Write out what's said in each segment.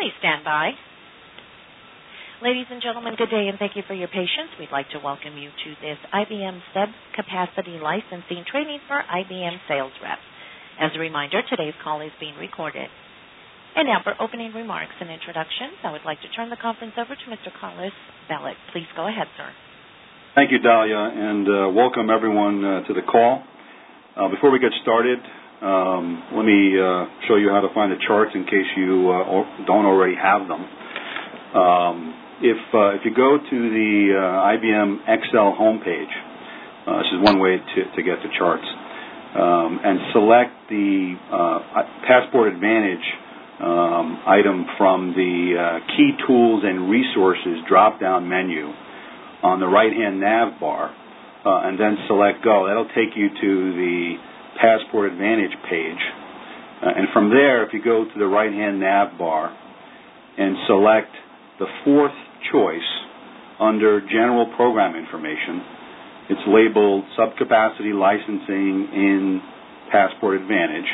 Please stand by. Ladies and gentlemen, good day and thank you for your patience. We'd like to welcome you to this IBM Subcapacity Licensing Training for IBM Sales Reps. As a reminder, today's call is being recorded. And now for opening remarks and introductions, I would like to turn the conference over to Mr. Carlos Bellick. Please go ahead, sir. Thank you, Dahlia, and welcome everyone to the call. Before we get started, let me show you how to find the charts in case you don't already have them. If you go to the IBM Excel homepage, this is one way to get the charts, and select the Passport Advantage item from the Key Tools and Resources drop-down menu on the right-hand nav bar, and then select Go. That'll take you to the Passport Advantage page. And from there, if you go to the right-hand nav bar and select the fourth choice under General Program Information, it's labeled Subcapacity Licensing in Passport Advantage.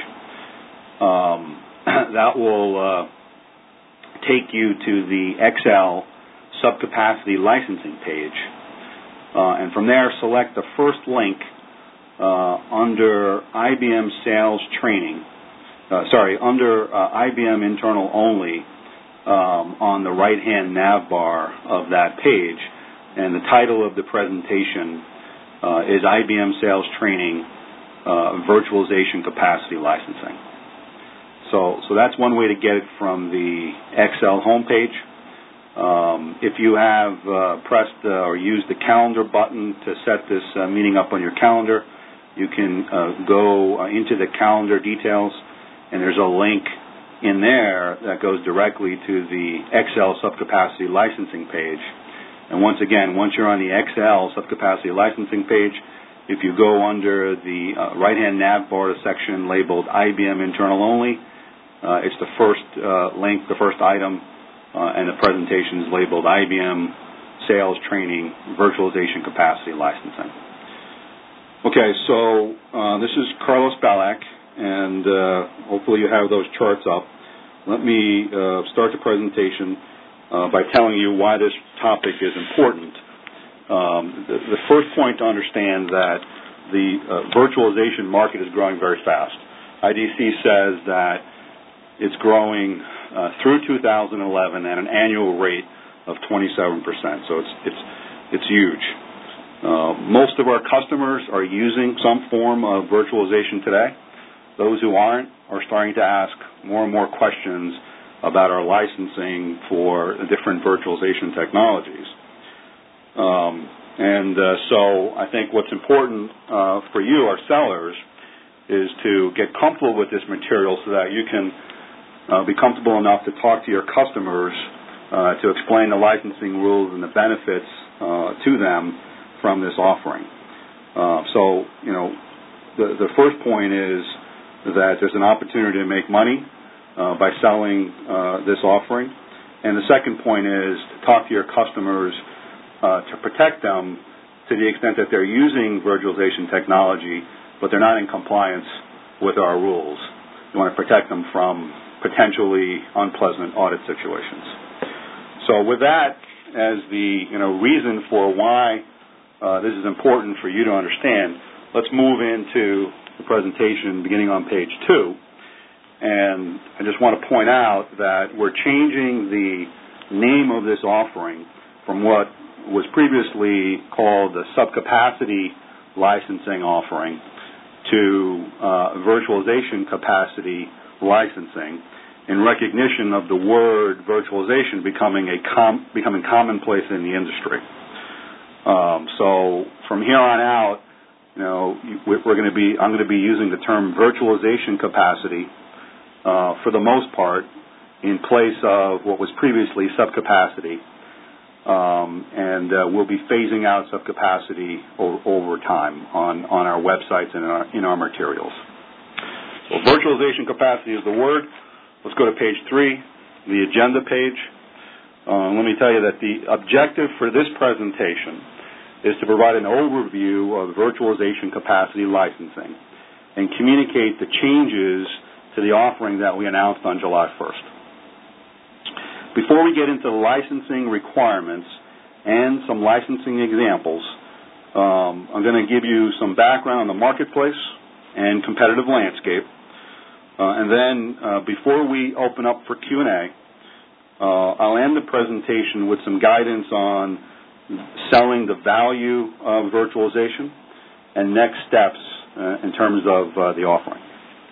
That will take you to the Excel Subcapacity Licensing page. And from there, select the first link under IBM Sales Training, under IBM Internal Only on the right-hand nav bar of that page. And the title of the presentation is IBM Sales Training Virtualization Capacity Licensing. So that's one way to get it from the Excel homepage. If you have pressed or used the calendar button to set this meeting up on your calendar, you can go into the calendar details, and there's a link in there that goes directly to the Excel Subcapacity Licensing page. And once you're on the Excel Subcapacity Licensing page, if you go under the right-hand nav bar section labeled IBM Internal Only, it's the first link, the first item, and the presentation is labeled IBM Sales Training Virtualization Capacity Licensing. Okay, so this is Carlos Bellick, and hopefully you have those charts up. Let me start the presentation by telling you why this topic is important. The first point to understand that the virtualization market is growing very fast. IDC says that it's growing through 2011 at an annual rate of 27%. So it's huge. Most of our customers are using some form of virtualization today. Those who aren't are starting to ask more and more questions about our licensing for different virtualization technologies. So I think what's important for you, our sellers, is to get comfortable with this material so that you can be comfortable enough to talk to your customers to explain the licensing rules and the benefits to them from this offering. The first point is that there's an opportunity to make money by selling this offering. And the second point is to talk to your customers to protect them to the extent that they're using virtualization technology, but they're not in compliance with our rules. You want to protect them from potentially unpleasant audit situations. So with that as the reason for why this is important for you to understand, let's move into the presentation beginning on page 2. And I just want to point out that we're changing the name of this offering from what was previously called the Subcapacity Licensing offering to Virtualization Capacity Licensing, in recognition of the word virtualization becoming commonplace in the industry. So from here on out, I'm going to be using the term virtualization capacity for the most part in place of what was previously subcapacity, and we'll be phasing out subcapacity over time on our websites and in our materials. So virtualization capacity is the word. Let's go to page 3, the agenda page. Let me tell you that the objective for this presentation is to provide an overview of virtualization capacity licensing and communicate the changes to the offering that we announced on July 1st. Before we get into the licensing requirements and some licensing examples, I'm going to give you some background on the marketplace and competitive landscape. And then before we open up for Q&A, I'll end the presentation with some guidance on selling the value of virtualization and next steps in terms of the offering.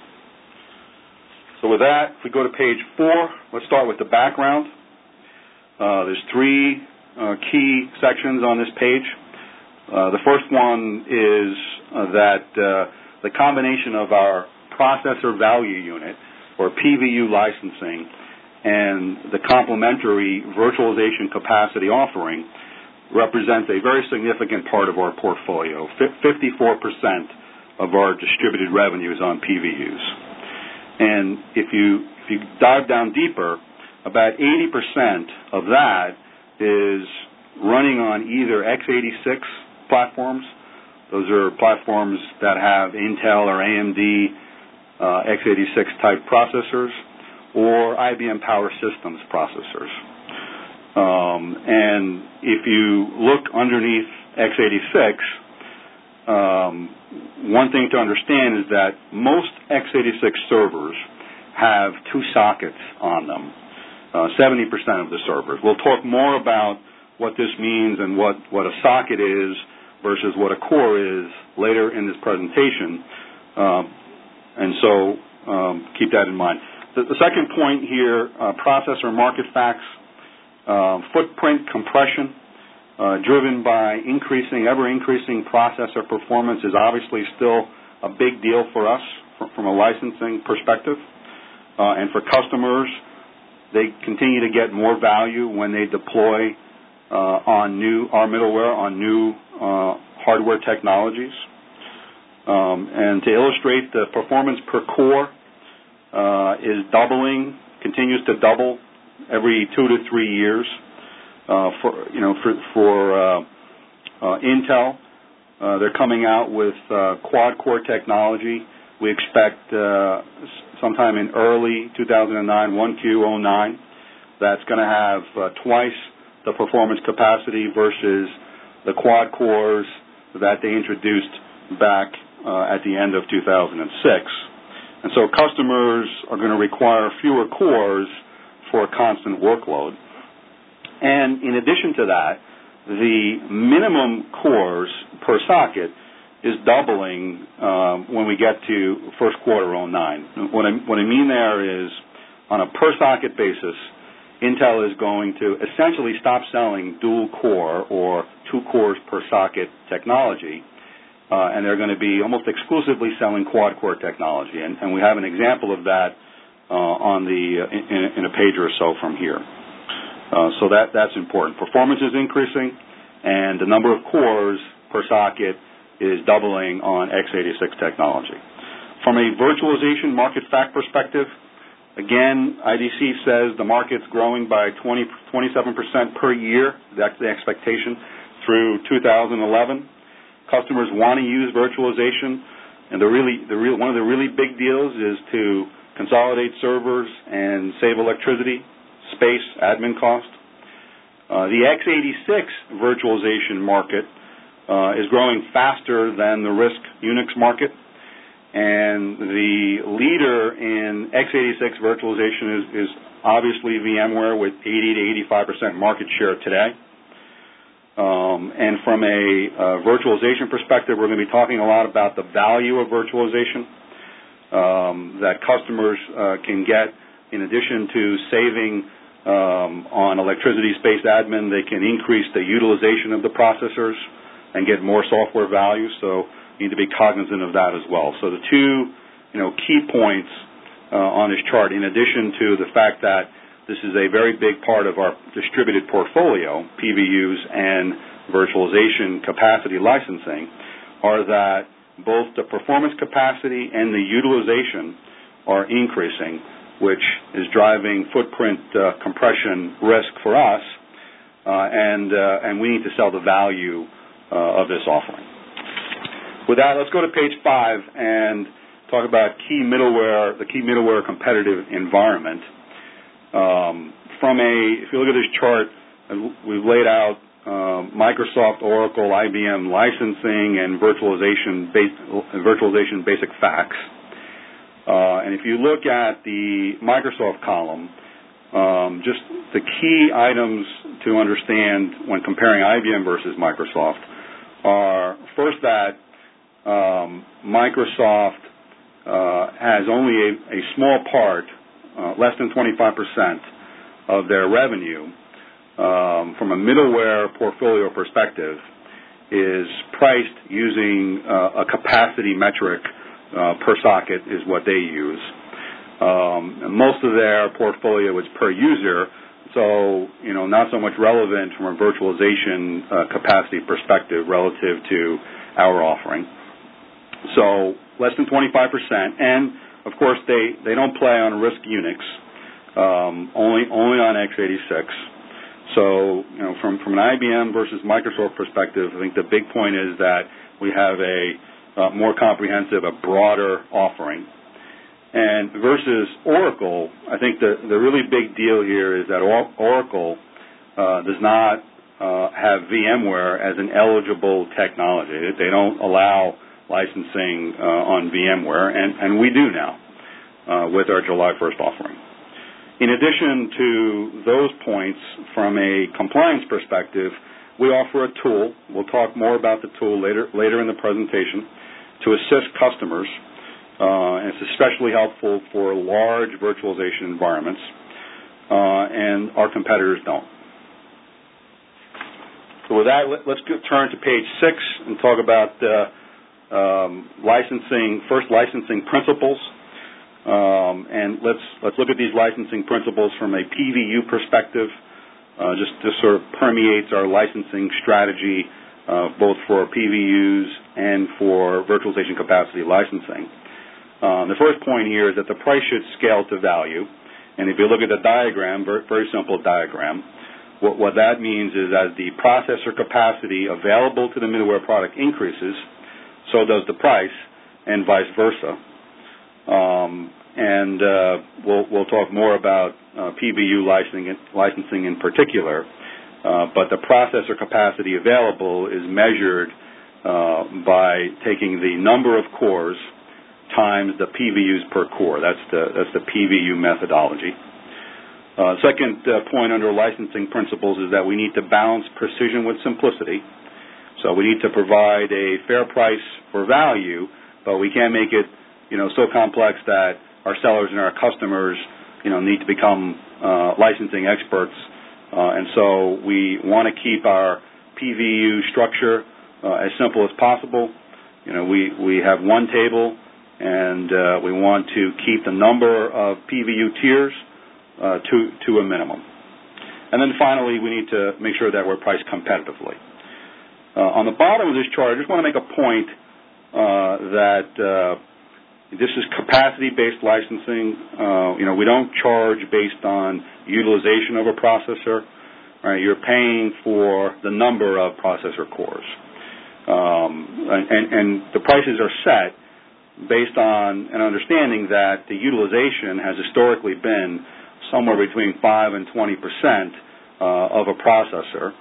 So with that, if we go to page 4, let's start with the background. There's 3 key sections on this page. The first one is that the combination of our processor value unit, or PVU licensing, and the complementary virtualization capacity offering represents a very significant part of our portfolio. 54% of our distributed revenue is on PVUs. And if you dive down deeper, about 80% of that is running on either x86 platforms. Those are platforms that have Intel or AMD x86 type processors, or IBM Power Systems processors. And if you look underneath x86, one thing to understand is that most x86 servers have 2 sockets on them, 70% of the servers. We'll talk more about what this means and what a socket is versus what a core is later in this presentation, and so keep that in mind. The second point here, processor market facts, footprint compression, driven by ever-increasing processor performance is obviously still a big deal for us from a licensing perspective. And for customers, they continue to get more value when they deploy our middleware on new hardware technologies. And to illustrate, the performance per core is continues to double every 2 to 3 years. For Intel, they're coming out with quad-core technology. We expect sometime in early 2009, 1Q09, that's going to have twice the performance capacity versus the quad cores that they introduced back at the end of 2006. And so customers are going to require fewer cores for a constant workload. And in addition to that, the minimum cores per socket is doubling when we get to first quarter 09. What I mean there is, on a per socket basis, Intel is going to essentially stop selling dual core or 2 cores per socket technology, and they're going to be almost exclusively selling quad core technology. And we have an example of that in a page or so from here. So that's important. Performance is increasing, and the number of cores per socket is doubling on x86 technology. From a virtualization market fact perspective, again, IDC says the market's growing by 27% per year. That's the expectation through 2011. Customers want to use virtualization, and one of the really big deals is to consolidate servers and save electricity, space, admin cost. The x86 virtualization market is growing faster than the RISC Unix market, and the leader in x86 virtualization is obviously VMware with 80 to 85% market share today. And from a virtualization perspective, we're going to be talking a lot about the value of virtualization that customers can get. In addition to saving on electricity, space, admin, they can increase the utilization of the processors and get more software value. So you need to be cognizant of that as well. So the 2 key points on this chart, in addition to the fact that this is a very big part of our distributed portfolio, PVUs and virtualization capacity licensing, are that both the performance capacity and the utilization are increasing, which is driving footprint compression risk for us, and we need to sell the value of this offering. With that, let's go to page 5 and talk about the key middleware competitive environment. if you look at this chart, we've laid out Microsoft, Oracle, IBM licensing and virtualization basic facts. And if you look at the Microsoft column, just the key items to understand when comparing IBM versus Microsoft are first that Microsoft has only a small part, less than 25% of their revenue from a middleware portfolio perspective is priced using a capacity metric per socket is what they use. Most of their portfolio is per user, so not so much relevant from a virtualization capacity perspective relative to our offering. So less than 25%, and of course they don't play on RISC Unix, only on x86. So from an IBM versus Microsoft perspective, I think the big point is that we have a more comprehensive, a broader offering. And versus Oracle, I think the really big deal here is that Oracle does not have VMware as an eligible technology. They don't allow licensing on VMware, and we do now with our July 1st offering. In addition to those points, from a compliance perspective, we offer a tool. We'll talk more about the tool later in the presentation to assist customers. And it's especially helpful for large virtualization environments, and our competitors don't. So with that, let's turn to page 6 and talk about licensing principles. And let's look at these licensing principles from a PVU perspective. Just sort of permeates our licensing strategy, both for PVUs and for virtualization capacity licensing. The first point here is that the price should scale to value. And if you look at the diagram, very simple diagram, what that means is as the processor capacity available to the middleware product increases, so does the price, and vice versa. We'll talk more about PVU licensing in particular, but the processor capacity available is measured by taking the number of cores times the PVUs per core. That's the PVU methodology. Second point under licensing principles is that we need to balance precision with simplicity. So we need to provide a fair price for value, but we can't make it so complex that our sellers and our customers need to become licensing experts. And so we want to keep our PVU structure as simple as possible. We have one table, and we want to keep the number of PVU tiers to a minimum. And then finally, we need to make sure that we're priced competitively. On the bottom of this chart, I just want to make a point that this is capacity-based licensing. We don't charge based on utilization of a processor. Right? You're paying for the number of processor cores. And the prices are set based on an understanding that the utilization has historically been somewhere between 5 and 20% of a processor.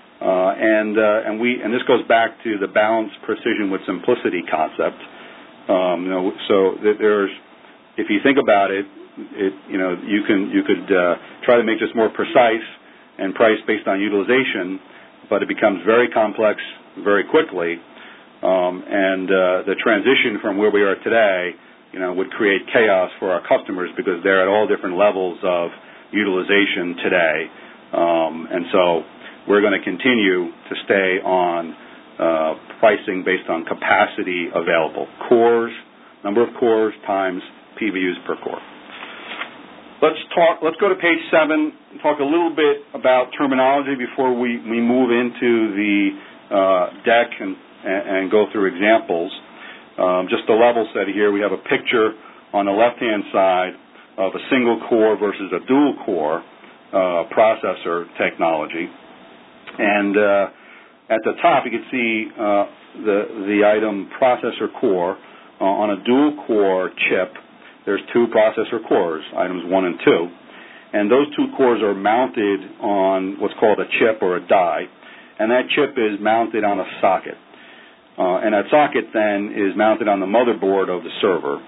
And this goes back to the balance precision with simplicity concept. So there's, if you think about it, you could try to make this more precise and price based on utilization, but it becomes very complex very quickly. And the transition from where we are today, would create chaos for our customers because they're at all different levels of utilization today. And so we're going to continue to stay on pricing based on capacity available. Cores, number of cores times PVUs per core. Let's go to page 7 and talk a little bit about terminology before we move into the deck and go through examples. Just a level set here, we have a picture on the left-hand side of a single core versus a dual core processor technology. And at the top, you can see the item processor core. On a dual core chip, there's 2 processor cores, items 1 and 2. and those two cores are mounted on what's called a chip or a die, and that chip is mounted on a socket. And that socket then is mounted on the motherboard of the server.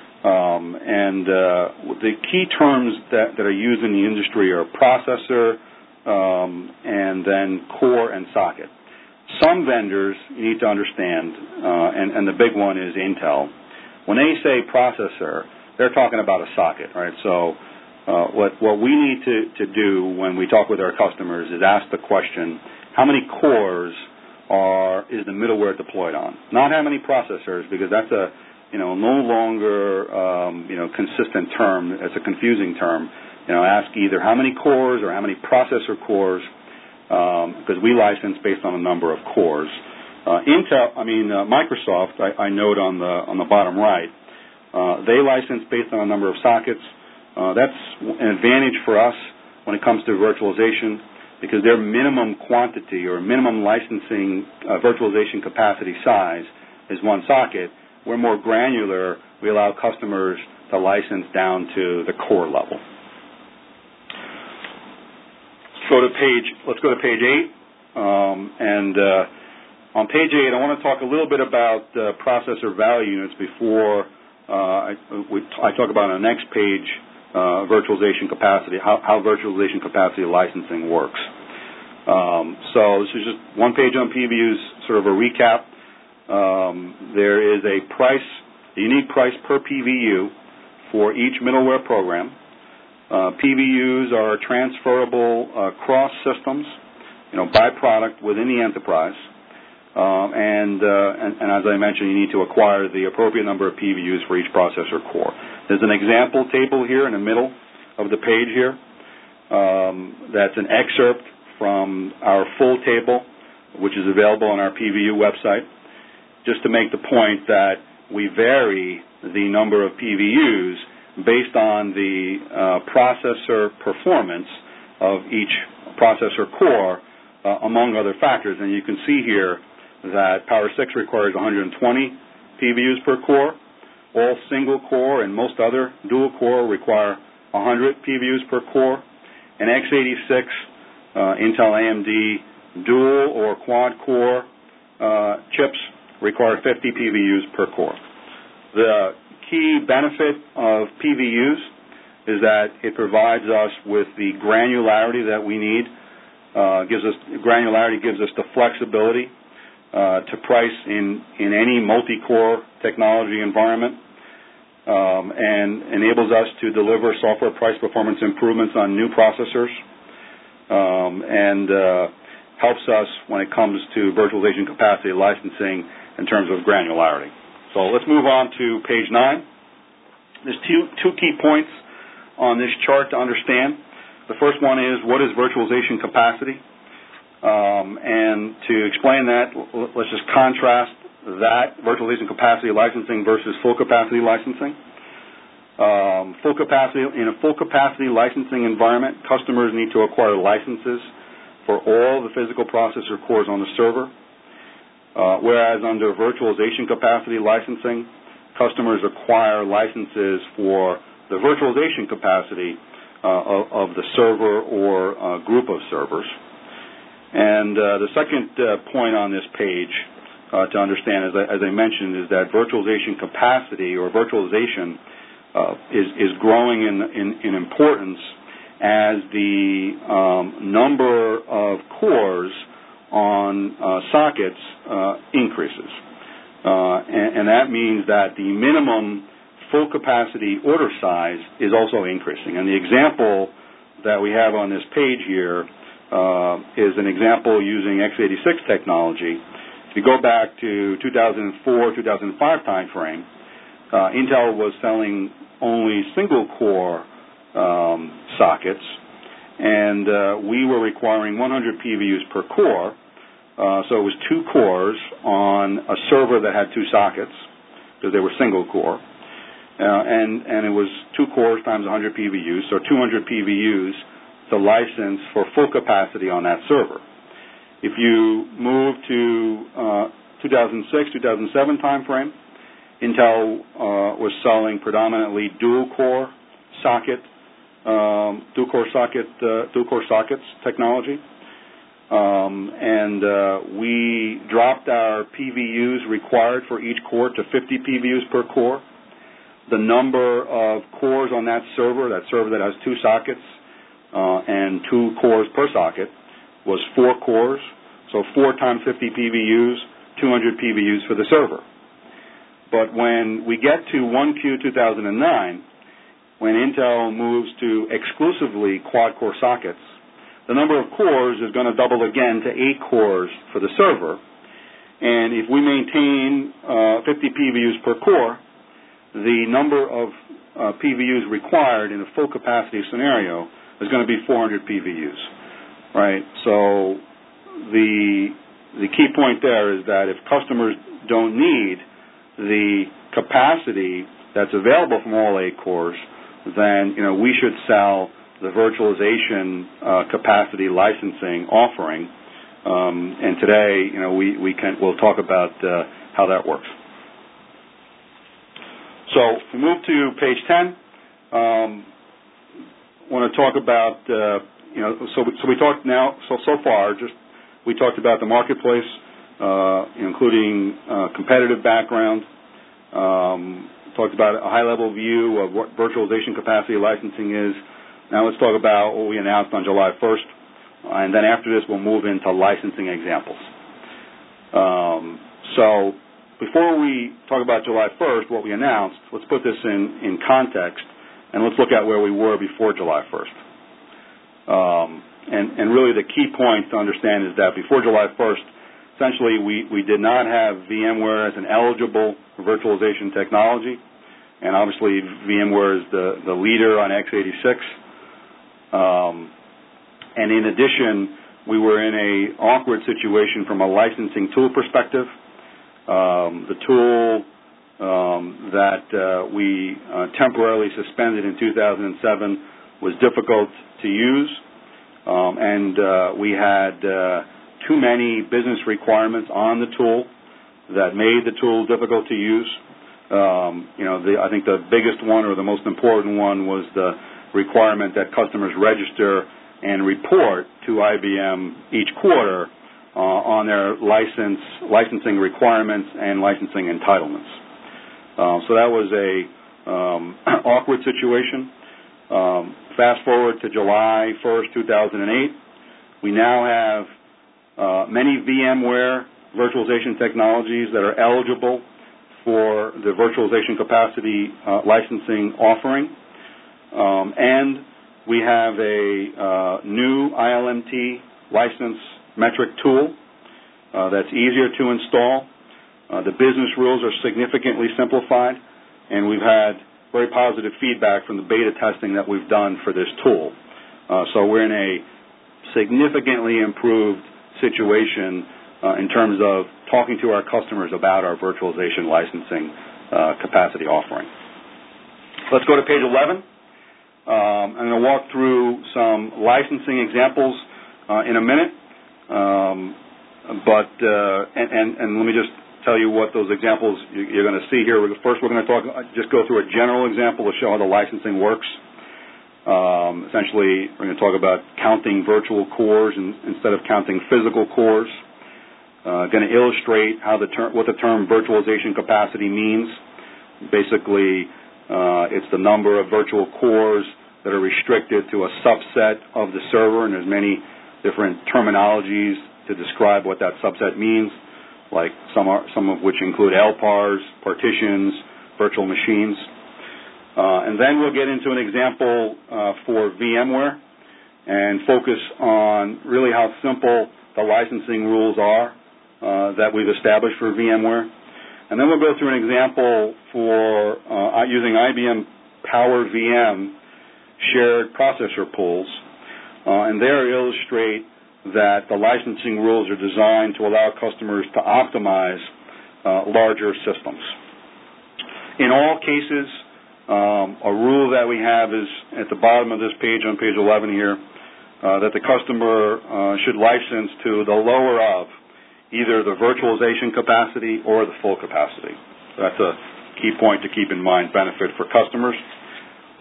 The key terms that are used in the industry are processor, and then core and socket. Some vendors, you need to understand, and the big one is Intel. When they say processor, they're talking about a socket, right? So what we need to do when we talk with our customers is ask the question, how many cores is the middleware deployed on? Not how many processors, because that's a no longer consistent term. It's a confusing term. Ask either how many cores or how many processor cores, because we license based on the number of cores. Microsoft, I note on the bottom right, they license based on a number of sockets. That's an advantage for us when it comes to virtualization, because their minimum quantity or minimum licensing virtualization capacity size is one socket. We're more granular. We allow customers to license down to the core level. Let's go to page 8. On page 8, I want to talk a little bit about processor value units before I talk about on the next page virtualization capacity, how virtualization capacity licensing works. So this is just one page on PVUs, sort of a recap. There is a unique price per PVU for each middleware program. PVUs are transferable across systems, by product within the enterprise. And as I mentioned, you need to acquire the appropriate number of PVUs for each processor core. There's an example table here in the middle of the page here. That's an excerpt from our full table, which is available on our PVU website, just to make the point that we vary the number of PVUs based on the processor performance of each processor core, among other factors. And you can see here that Power 6 requires 120 PVUs per core. All single core and most other dual core require 100 PVUs per core. And x86, Intel AMD dual or quad core chips require 50 PVUs per core. The key benefit of PVUs is that it provides us with the granularity that we need. Granularity gives us the flexibility to price in any multi-core technology environment, and enables us to deliver software price performance improvements on new processors, and helps us when it comes to virtualization capacity licensing in terms of granularity. So let's move on to page 9. There's two key points on this chart to understand. The first one is, what is virtualization capacity? And to explain that, let's just contrast that virtualization capacity licensing versus full capacity licensing. In a full capacity licensing environment, customers need to acquire licenses for all the physical processor cores on the server, whereas under virtualization capacity licensing, customers acquire licenses for the virtualization capacity of the server or group of servers. And the second point on this page to understand, as I mentioned, is that virtualization capacity or virtualization is growing in importance as the number of cores on sockets increases. And that means that the minimum full capacity order size is also increasing. And the example that we have on this page here is an example using x86 technology. If you go back to 2004-2005 timeframe, Intel was selling only single-core sockets, and we were requiring 100 PVUs per core. So it was 2 cores on a server that had 2 sockets, because they were single-core. And it was 2 cores times 100 PVUs, so 200 PVUs to license for full capacity on that server. If you move to 2006-2007 timeframe, Intel was selling predominantly dual-core socket dual-core sockets technology. We dropped our PVUs required for each core to 50 PVUs per core. The number of cores on that server that has 2 sockets and 2 cores per socket, was 4 cores. So 4 times 50 PVUs, 200 PVUs for the server. But when we get to 1Q 2009, when Intel moves to exclusively quad-core sockets, the number of cores is going to double again to 8 cores for the server. And if we maintain 50 PVUs per core, the number of PVUs required in a full capacity scenario is going to be 400 PVUs, right? So the key point there is that if customers don't need the capacity that's available from all 8 cores, then we should sell the virtualization capacity licensing offering. And today, we'll talk about how that works. So if we move to page 10, want to talk about we talked now so far. We talked about the marketplace, including competitive background. Talked about a high-level view of what virtualization capacity licensing is. Now let's talk about what we announced on July 1st, and then after this we'll move into licensing examples. So before we talk about July 1st, what we announced, let's put this in context, and let's look at where we were before July 1st. And really the key point to understand is that before July 1st, essentially we did not have VMware as an eligible virtualization technology, and obviously VMware is the leader on x86. And in addition, we were in an awkward situation from a licensing tool perspective. The tool that we temporarily suspended in 2007 was difficult to use, and we had too many business requirements on the tool that made the tool difficult to use. I think the biggest one, or the most important one, was the requirement that customers register and report to IBM each quarter on their licensing requirements and licensing entitlements. So that was a awkward situation. Fast forward to July 1st, 2008. We now have many VMware virtualization technologies that are eligible for the virtualization capacity licensing offering. And we have a new ILMT license metric tool that's easier to install. The business rules are significantly simplified, and we've had very positive feedback from the beta testing that we've done for this tool. So we're in a significantly improved situation in terms of talking to our customers about our virtualization licensing capacity offering. Let's go to page 11. I'm going to walk through some licensing examples in a minute, but let me just tell you what those examples you're going to see here. First, we're going to just go through a general example to show how the licensing works. Essentially, we're going to talk about counting virtual cores instead of counting physical cores. Going to illustrate what the term virtualization capacity means. Basically, it's the number of virtual cores that are restricted to a subset of the server, and there's many different terminologies to describe what that subset means, like some of which include LPARs, partitions, virtual machines. And then we'll get into an example for VMware and focus on really how simple the licensing rules are that we've established for VMware. And then we'll go through an example for using IBM Power VM shared processor pools, and there illustrate that the licensing rules are designed to allow customers to optimize larger systems. In all cases, a rule that we have is at the bottom of this page, on page 11 here, that the customer should license to the lower of either the virtualization capacity or the full capacity. So that's a key point to keep in mind, benefit for customers.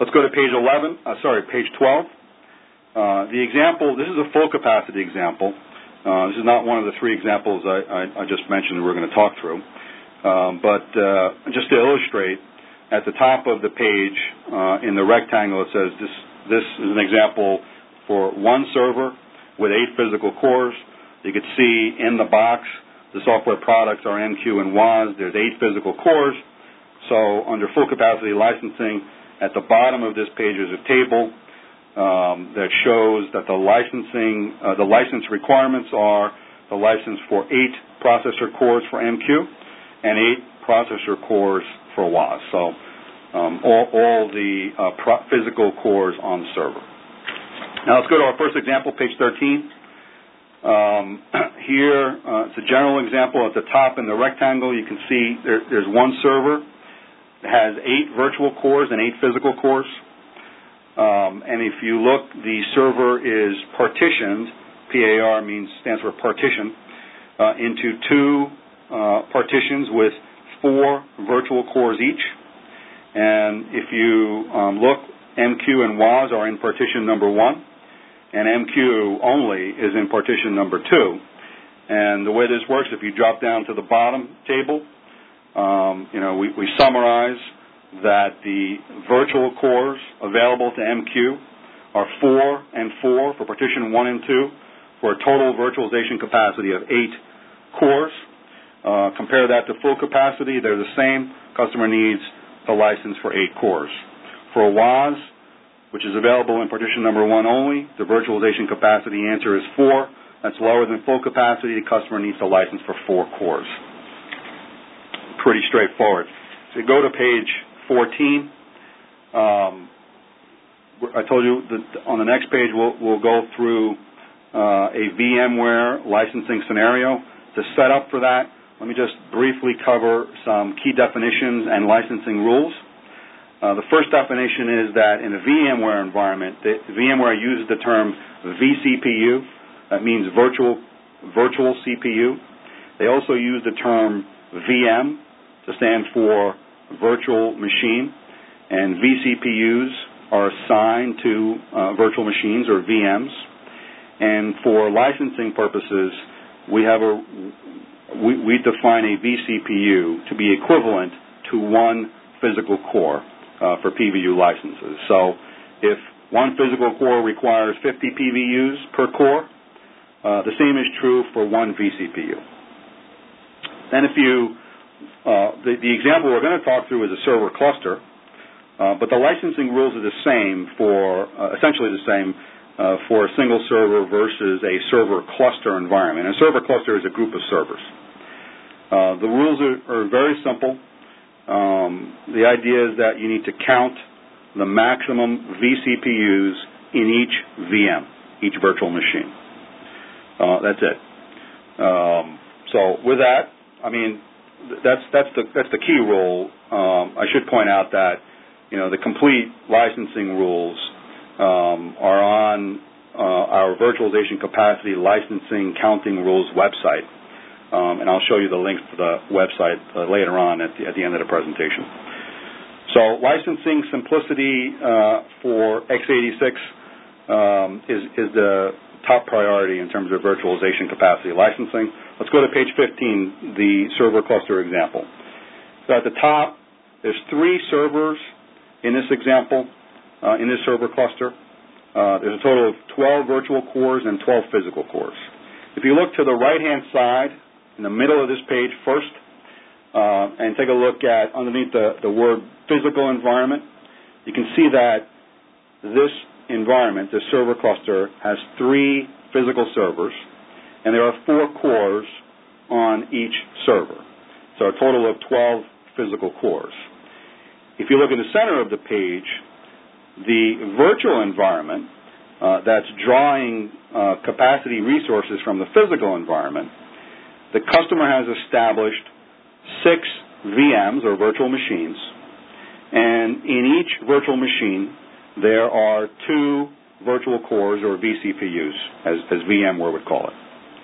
Let's go to page 12. The example, this is a full capacity example. This is not one of the three examples I just mentioned that we're going to talk through. But just to illustrate, at the top of the page in the rectangle, it says this is an example for one server with 8 physical cores. You can see in the box the software products are MQ and WAS. There's 8 physical cores. So under full capacity licensing, at the bottom of this page is a table that shows that the license requirements are the license for 8 processor cores for MQ and 8 processor cores for WAS. So all the physical cores on the server. Now let's go to our first example, page 13. Here, it's a general example. At the top in the rectangle, you can see there's one server that has 8 virtual cores and 8 physical cores. And if you look, the server is partitioned. PAR stands for partition, into 2 partitions with 4 virtual cores each. And if you look, MQ and WAS are in partition number 1, and MQ only is in partition number 2. And the way this works, if you drop down to the bottom table, we summarize that the virtual cores available to MQ are 4 and 4 for partition 1 and 2 for a total virtualization capacity of 8 cores. Compare that to full capacity, they're the same. Customer needs the license for 8 cores. For a WAS, which is available in partition number 1 only, the virtualization capacity answer is 4. That's lower than full capacity. The customer needs the license for 4 cores. Pretty straightforward. So you go to page 14. I told you that on the next page we'll go through a VMware licensing scenario. To set up for that, let me just briefly cover some key definitions and licensing rules. The first definition is that in a VMware environment, VMware uses the term vCPU. That means virtual CPU. They also use the term VM to stand for virtual machine, and vCPUs are assigned to virtual machines or VMs. And for licensing purposes, we define a vCPU to be equivalent to 1 physical core for PVU licenses. So if 1 physical core requires 50 PVUs per core, the same is true for 1 vCPU. Then if you the example we're going to talk through is a server cluster, but the licensing rules are the same essentially the same for a single server versus a server cluster environment. A server cluster is a group of servers. The rules are very simple. The idea is that you need to count the maximum vCPUs in each VM, each virtual machine. That's it. So with that, that's the key rule. I should point out that the complete licensing rules are on our virtualization capacity licensing counting rules website, and I'll show you the link to the website later on at the end of the presentation. So licensing simplicity for x86 is the top priority in terms of virtualization capacity licensing. Let's go to page 15, the server cluster example. So at the top, there's 3 servers in this example, in this server cluster. There's a total of 12 virtual cores and 12 physical cores. If you look to the right-hand side, in the middle of this page first, and take a look at underneath the word physical environment, you can see that this environment, this server cluster, has 3 physical servers, and there are 4 cores on each server. So a total of 12 physical cores. If you look in the center of the page, the virtual environment that's drawing capacity resources from the physical environment, the customer has established 6 VMs or virtual machines, and in each virtual machine there are 2 virtual cores or vCPUs, as VMware would call it.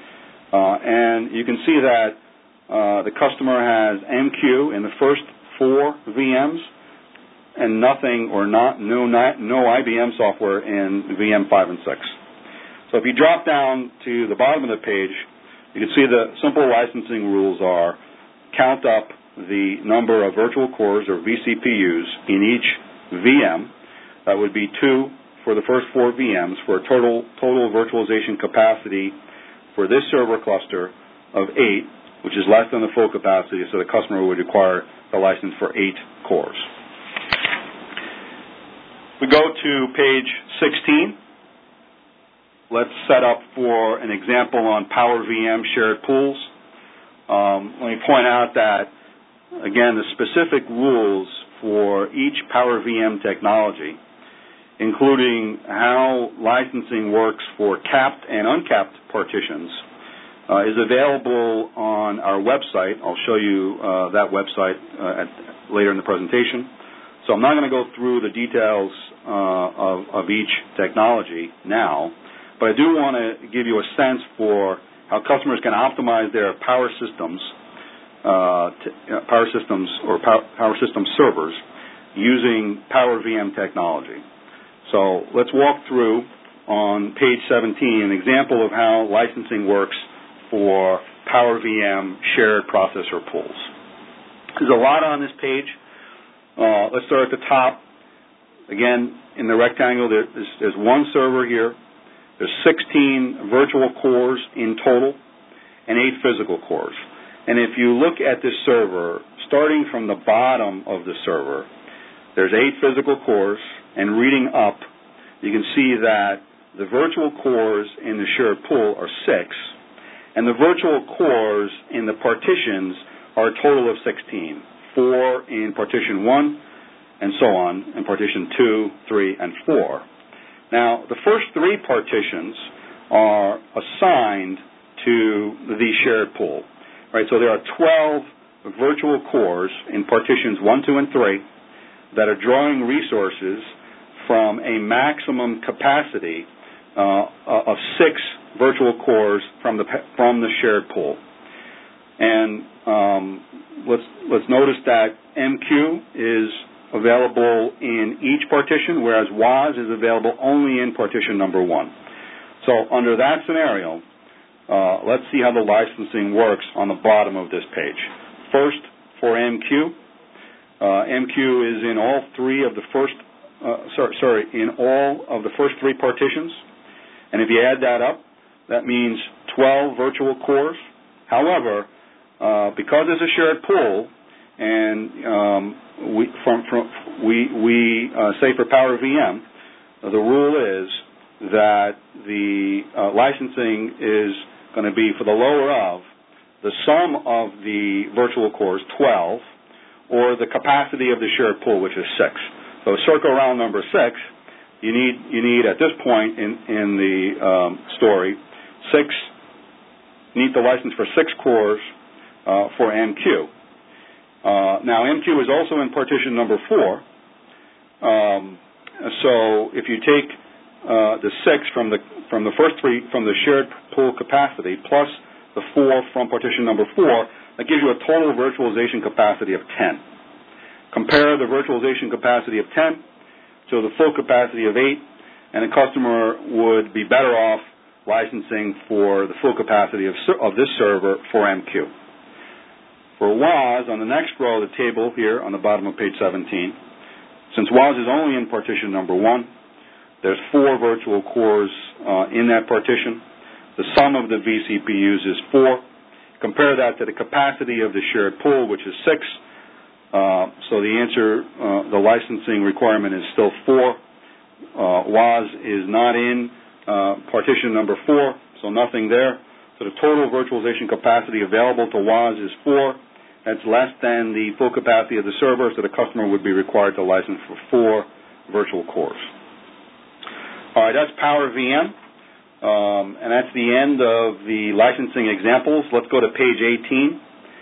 And you can see that the customer has MQ in the first 4 VMs, and nothing or no IBM software in VM 5 and 6. So if you drop down to the bottom of the page, you can see the simple licensing rules are count up the number of virtual cores or vCPUs in each VM. That would be 2 for the first 4 VMs for a total virtualization capacity for this server cluster of 8, which is less than the full capacity, so the customer would require the license for 8 cores. We go to page 16. Let's set up for an example on Power VM shared pools. Let me point out that, again, the specific rules for each Power VM technology, including how licensing works for capped and uncapped partitions, is available on our website. I'll show you that website later in the presentation. So I'm not going to go through the details of each technology now, but I do want to give you a sense for how customers can optimize their power systems or power system servers using Power VM technology. So let's walk through on page 17 an example of how licensing works for Power VM shared processor pools. There's a lot on this page. Let's start at the top. Again, in the rectangle, there's one server here. There's 16 virtual cores in total and 8 physical cores. And if you look at this server, starting from the bottom of the server, there's 8 physical cores, and reading up, you can see that the virtual cores in the shared pool are 6, and the virtual cores in the partitions are a total of 16, 4 in partition 1, and so on, in partition 2, 3, and 4. Now, the first 3 partitions are assigned to the shared pool. Right, so there are 12 virtual cores in partitions 1, 2, and 3 that are drawing resources from a maximum capacity of 6 virtual cores from the shared pool. And let's notice that MQ is available in each partition, whereas WAS is available only in partition number 1. So under that scenario, let's see how the licensing works on the bottom of this page. First, for MQ, MQ is in all 3 of the first, in all of the first 3 partitions, and if you add that up, that means 12 virtual cores. However, because it's a shared pool, and we say for Power VM, the rule is that the licensing is going to be for the lower of the sum of the virtual cores, 12, or the capacity of the shared pool, which is 6. So circle around number 6. You need at this point in the story, 6. You need the license for 6 cores for MQ. Now MQ is also in partition number 4. So if you take the 6 from the first 3 from the shared pool capacity plus the 4 from partition number 4, that gives you a total virtualization capacity of 10. Compare the virtualization capacity of 10 to the full capacity of 8, and the customer would be better off licensing for the full capacity of this server for MQ. For WAS, on the next row of the table here on the bottom of page 17, since WAS is only in partition number 1, there's 4 virtual cores in that partition. The sum of the vCPUs is 4. Compare that to the capacity of the shared pool, which is 6. So the answer, the licensing requirement is still 4. WAS is not in partition number 4, so nothing there. So the total virtualization capacity available to WAS is 4. That's less than the full capacity of the server, so the customer would be required to license for 4 virtual cores. All right, that's Power VM, and that's the end of the licensing examples. Let's go to page 18,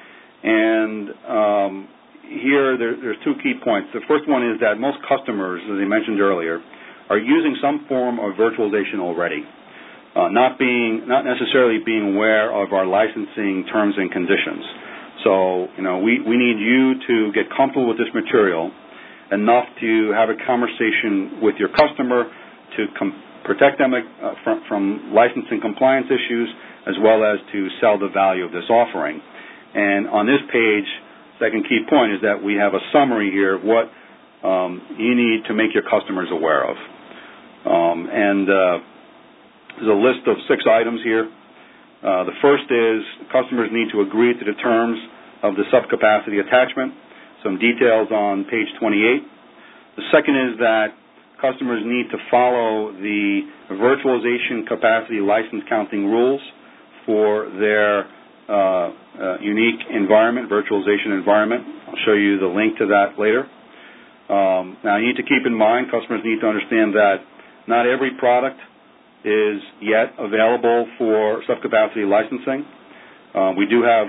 and here there's 2 key points. The first one is that most customers, as I mentioned earlier, are using some form of virtualization already, not necessarily being aware of our licensing terms and conditions. So, we need you to get comfortable with this material enough to have a conversation with your customer to protect them from licensing compliance issues, as well as to sell the value of this offering. And on this page, second key point is that we have a summary here of what you need to make your customers aware of. There's a list of 6 items here. The first is customers need to agree to the terms of the subcapacity attachment. Some details on page 28. The second is that customers need to follow the virtualization capacity license counting rules for their unique environment, virtualization environment. I'll show you the link to that later. Now, you need to keep in mind, customers need to understand that not every product is yet available for subcapacity licensing. We do have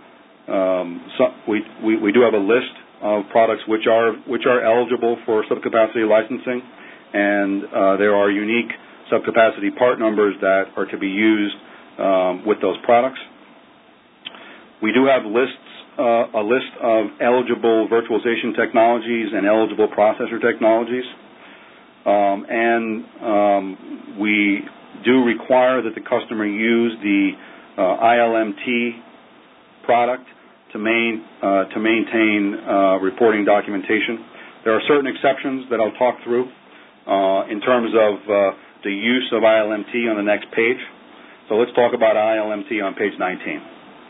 we do have a list of products which are eligible for subcapacity licensing, and there are unique subcapacity part numbers that are to be used with those products. We do have a list of eligible virtualization technologies and eligible processor technologies, and we do require that the customer use the ILMT product to maintain reporting documentation. There are certain exceptions that I'll talk through in terms of the use of ILMT on the next page. So let's talk about ILMT on page 19.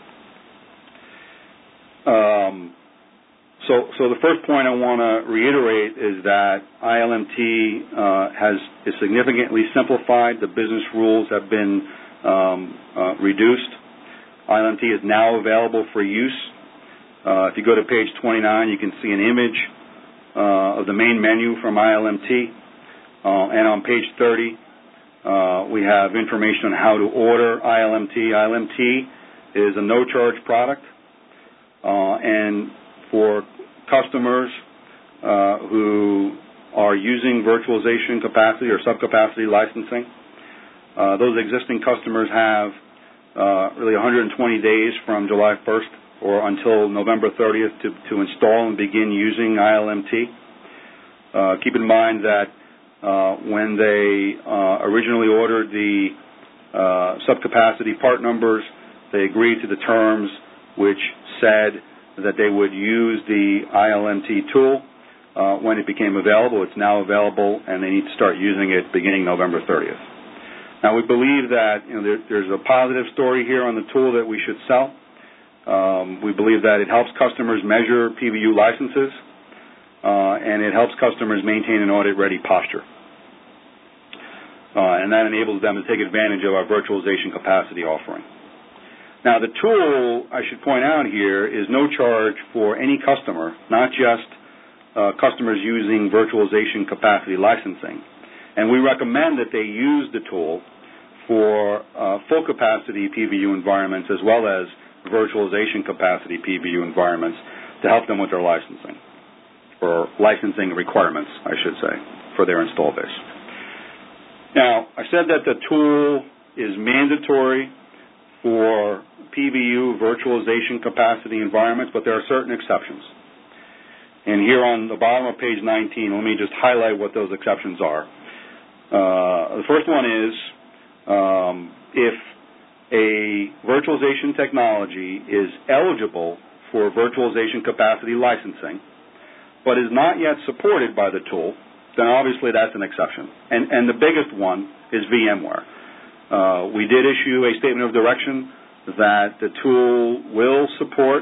So the first point I want to reiterate is that ILMT is significantly simplified. The business rules have been reduced. ILMT is now available for use. If you go to page 29, you can see an image of the main menu from ILMT. And on page 30, we have information on how to order ILMT. ILMT is a no-charge product. And for customers who are using virtualization capacity or subcapacity licensing, those existing customers have really 120 days from July 1st or until November 30th to install and begin using ILMT. Keep in mind that when they originally ordered the subcapacity part numbers, they agreed to the terms which said that they would use the ILMT tool when it became available. It's now available, and they need to start using it beginning November 30th. Now, we believe that there's a positive story here on the tool that we should sell. We believe that it helps customers measure PVU licenses, and it helps customers maintain an audit-ready posture. And that enables them to take advantage of our virtualization capacity offering. Now, the tool, I should point out here, is no charge for any customer, not just customers using virtualization capacity licensing. And we recommend that they use the tool for full capacity PVU environments as well as virtualization capacity PVU environments to help them with their licensing, or licensing requirements, I should say, for their install base. Now, I said that the tool is mandatory for PVU virtualization capacity environments, but there are certain exceptions. And here on the bottom of page 19, let me just highlight what those exceptions are. The first one is if a virtualization technology is eligible for virtualization capacity licensing, but is not yet supported by the tool, then obviously that's an exception. And the biggest one is VMware. We did issue a statement of direction that the tool will support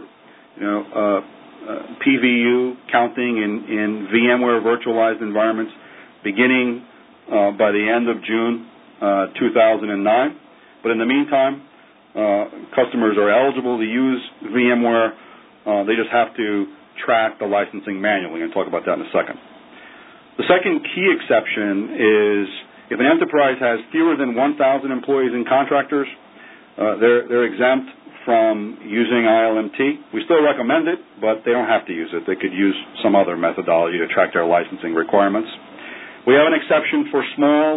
PVU counting in VMware virtualized environments beginning by the end of June 2009. But in the meantime, customers are eligible to use VMware. They just have to track the licensing manually, and talk about that in a second. The second key exception is if an enterprise has fewer than 1,000 employees and contractors, they're exempt from using ILMT. We still recommend it, but they don't have to use it. They could use some other methodology to track their licensing requirements. We have an exception for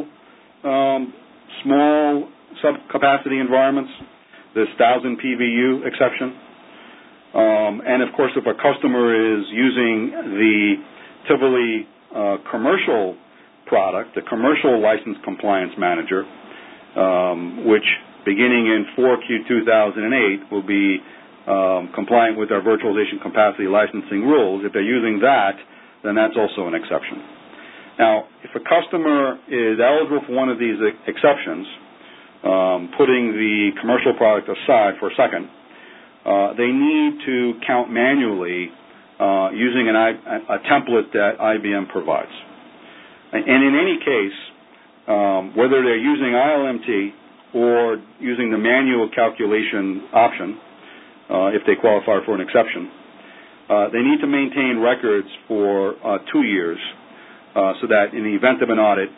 small subcapacity environments, this 1,000 PVU exception. And, of course, if a customer is using the Tivoli commercial product, the Commercial License Compliance Manager, which beginning in 4Q 2008 will be compliant with our virtualization capacity licensing rules. If they're using that, then that's also an exception. Now, if a customer is eligible for one of these exceptions, putting the commercial product aside for a second, they need to count manually using a template that IBM provides. And in any case, whether they're using ILMT or using the manual calculation option, if they qualify for an exception, they need to maintain records for 2 years so that in the event of an audit,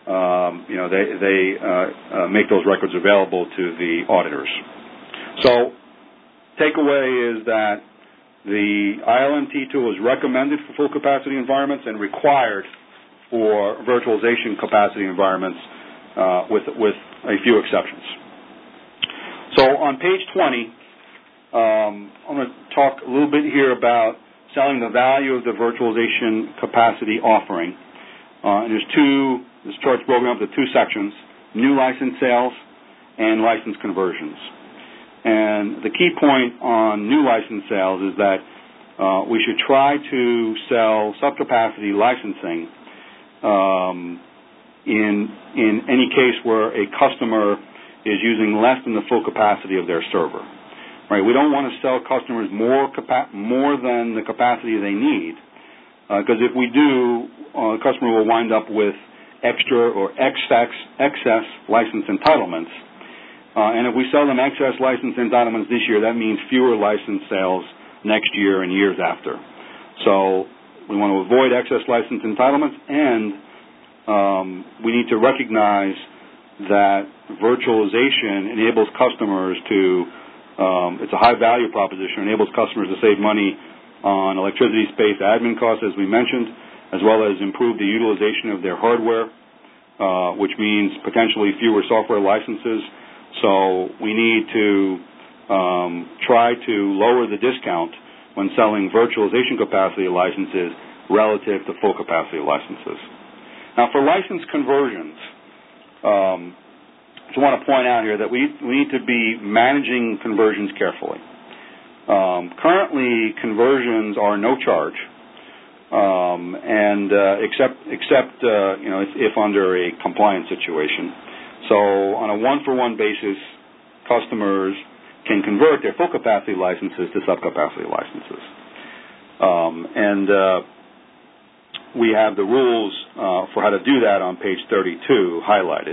they make those records available to the auditors. So, takeaway is that the ILMT tool is recommended for full capacity environments and required for virtualization capacity environments with a few exceptions. So on page 20, I'm going to talk a little bit here about selling the value of the virtualization capacity offering. And this chart's broken up into two sections, new license sales and license conversions. And the key point on new license sales is that we should try to sell subcapacity licensing in any case where a customer is using less than the full capacity of their server. Right? We don't want to sell customers more than the capacity they need, because if we do, the customer will wind up with extra or excess license entitlements. And if we sell them excess license entitlements this year, that means fewer license sales next year and years after. So we want to avoid excess license entitlements, and we need to recognize that virtualization enables customers to, it's a high value proposition, enables customers to save money on electricity, space, admin costs, as we mentioned, as well as improve the utilization of their hardware, which means potentially fewer software licenses. So we need to try to lower the discount when selling virtualization capacity licenses relative to full capacity licenses. Now, for license conversions, I just want to point out here that we need to be managing conversions carefully. Currently, conversions are no charge, and except if under a compliance situation. So on a one-for-one basis, customers can convert their full capacity licenses to subcapacity licenses. We have the rules for how to do that on page 32 highlighted.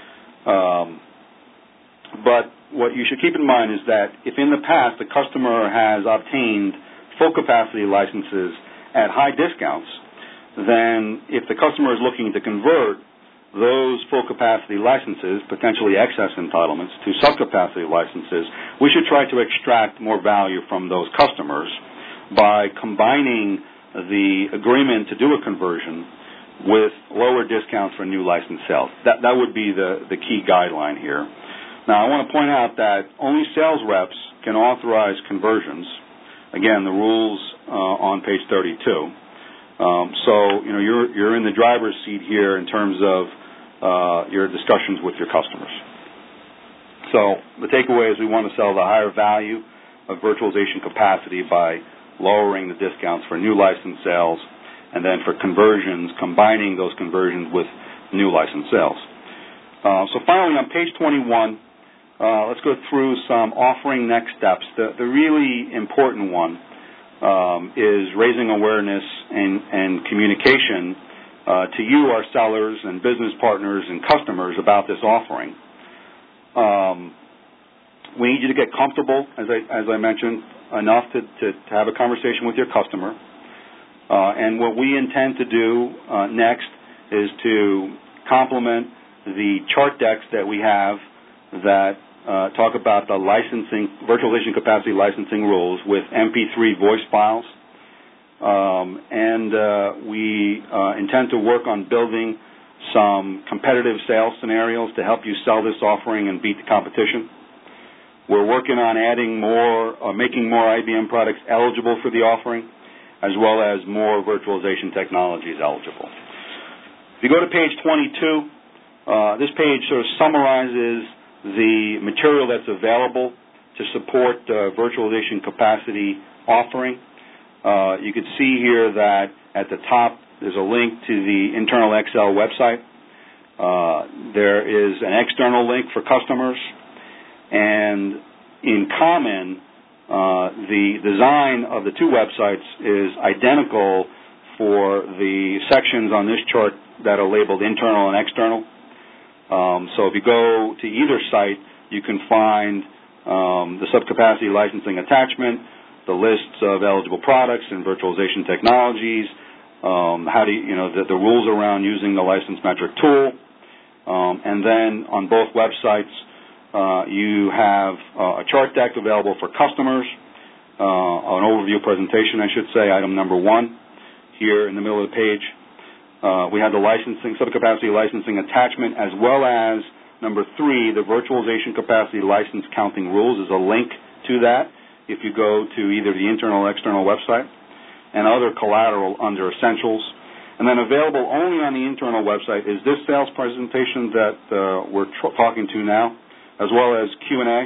But what you should keep in mind is that if in the past the customer has obtained full capacity licenses at high discounts, then if the customer is looking to convert those full capacity licenses, potentially excess entitlements, to subcapacity licenses, we should try to extract more value from those customers by combining the agreement to do a conversion with lower discounts for new license sales. That would be the key guideline here. Now, I want to point out that only sales reps can authorize conversions. Again, the rules on page 32. So you're in the driver's seat here in terms of your discussions with your customers. So the takeaway is we want to sell the higher value of virtualization capacity by lowering the discounts for new license sales, and then for conversions, combining those conversions with new license sales. So finally, on page 21, let's go through some offering next steps. The really important one is raising awareness and communication to you, our sellers and business partners and customers, about this offering. We need you to get comfortable, as I mentioned, enough to have a conversation with your customer. And what we intend to do next is to complement the chart decks that we have that talk about the virtualization capacity licensing rules with MP3 voice files. We intend to work on building some competitive sales scenarios to help you sell this offering and beat the competition. We're working on making more IBM products eligible for the offering, as well as more virtualization technologies eligible. If you go to page 22, this page sort of summarizes the material that's available to support virtualization capacity offering. You can see here that at the top there's a link to the internal XL website. There is an external link for customers, and in common, the design of the two websites is identical for the sections on this chart that are labeled internal and external. So if you go to either site, you can find the subcapacity licensing attachment, the lists of eligible products and virtualization technologies, the rules around using the license metric tool, and then on both websites you have a chart deck available for customers, an overview presentation, I should say, item number 1 here in the middle of the page. We have the subcapacity licensing attachment, as well as number 3, the virtualization capacity license counting rules is a link to that if you go to either the internal or external website, and other collateral under Essentials. And then available only on the internal website is this sales presentation that we're talking to now, as well as Q&A,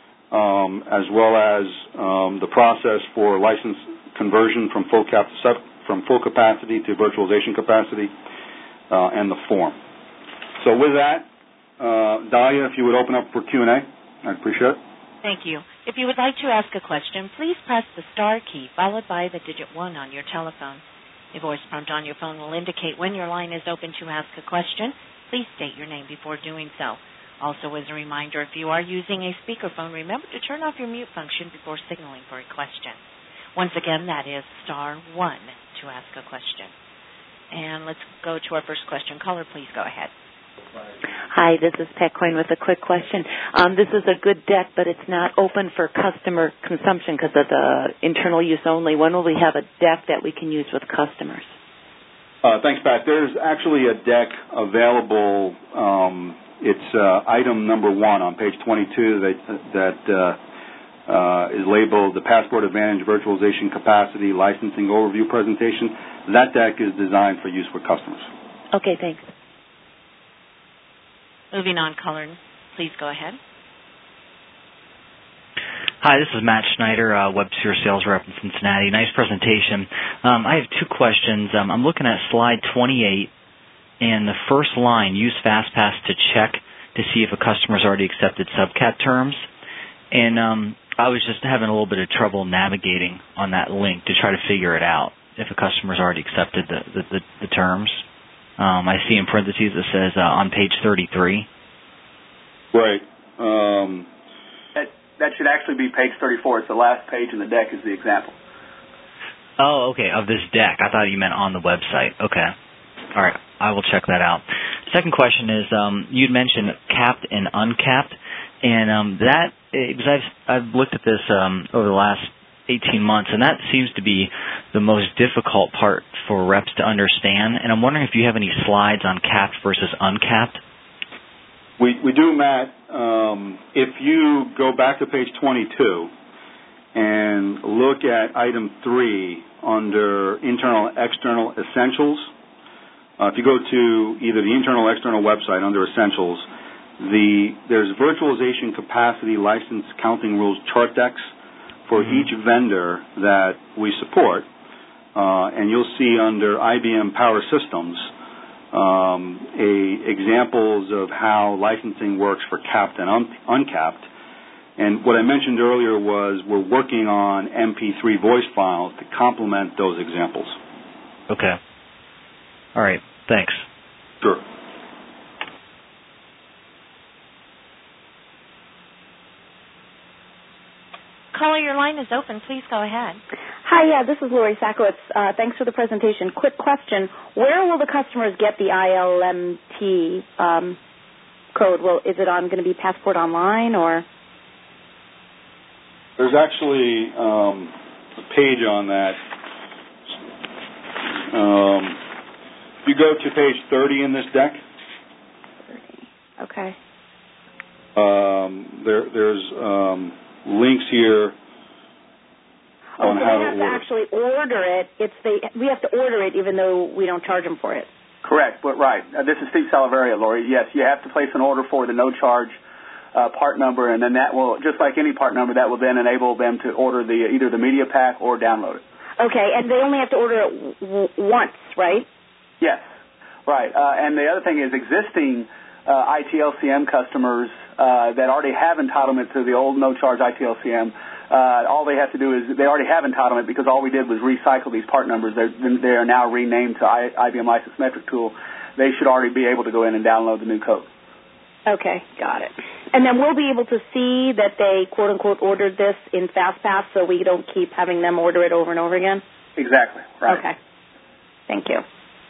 as well as the process for license conversion from full capacity to virtualization capacity, and the form. So with that, Dahlia, if you would open up for Q&A, I'd appreciate it. Thank you. If you would like to ask a question, please press the star key followed by the digit 1 on your telephone. A voice prompt on your phone will indicate when your line is open to ask a question. Please state your name before doing so. Also, as a reminder, if you are using a speakerphone, remember to turn off your mute function before signaling for a question. Once again, that is star 1 to ask a question. And let's go to our first question. Caller, please go ahead. Hi, this is Pat Coyne with a quick question. This is a good deck, but it's not open for customer consumption because of the internal use only. When will we have a deck that we can use with customers? Thanks, Pat. There's actually a deck available. It's item number 1 on page 22 that is labeled the Passport Advantage Virtualization Capacity Licensing Overview Presentation. That deck is designed for use with customers. Okay, thanks. Moving on, caller, please go ahead. Hi, this is Matt Schneider, Websphere sales rep in Cincinnati. Nice presentation. I have 2 questions. I'm looking at slide 28, and the first line, use FastPass to check to see if a customer's already accepted subcat terms. And I was just having a little bit of trouble navigating on that link to try to figure it out, if a customer's already accepted the terms. I see in parentheses it says on page 33. Right. That should actually be page 34. It's the last page in the deck is the example. Oh, okay, of this deck. I thought you meant on the website. Okay. All right, I will check that out. Second question is, you'd mentioned capped and uncapped, and because I've looked at this over the last 18 months, and that seems to be the most difficult part for reps to understand. And I'm wondering if you have any slides on capped versus uncapped. We do, Matt. If you go back to page 22 and look at item 3 under internal external essentials, if you go to either the internal or external website under essentials, there's virtualization capacity license counting rules chart decks for each vendor that we support, and you'll see under IBM Power Systems examples of how licensing works for capped and uncapped. And what I mentioned earlier was we're working on MP3 voice files to complement those examples. Okay. All right. Thanks. Sure. Caller, your line is open. Please go ahead. Hi, this is Lori Sakowitz. Thanks for the presentation. Quick question. Where will the customers get the ILMT code? Is it going to be Passport Online or? There's actually a page on that. If you go to page 30 in this deck. 30. Okay. There's links here on how to order. They have to actually order it. We have to order it even though we don't charge them for it. Correct, but right. This is Steve Salaveria, Lori. Yes, you have to place an order for the no-charge part number, and then that will, just like any part number, that will then enable them to order either the media pack or download it. Okay, and they only have to order it once, right? Yes, right. And the other thing is existing ITLCM customers that already have entitlement to the old no-charge ITLCM, all they have to do is they already have entitlement because all we did was recycle these part numbers. They are now renamed to IBM License Metric Tool. They should already be able to go in and download the new code. Okay, got it. And then we'll be able to see that they, quote-unquote, ordered this in FastPass so we don't keep having them order it over and over again? Exactly, right. Okay. Thank you.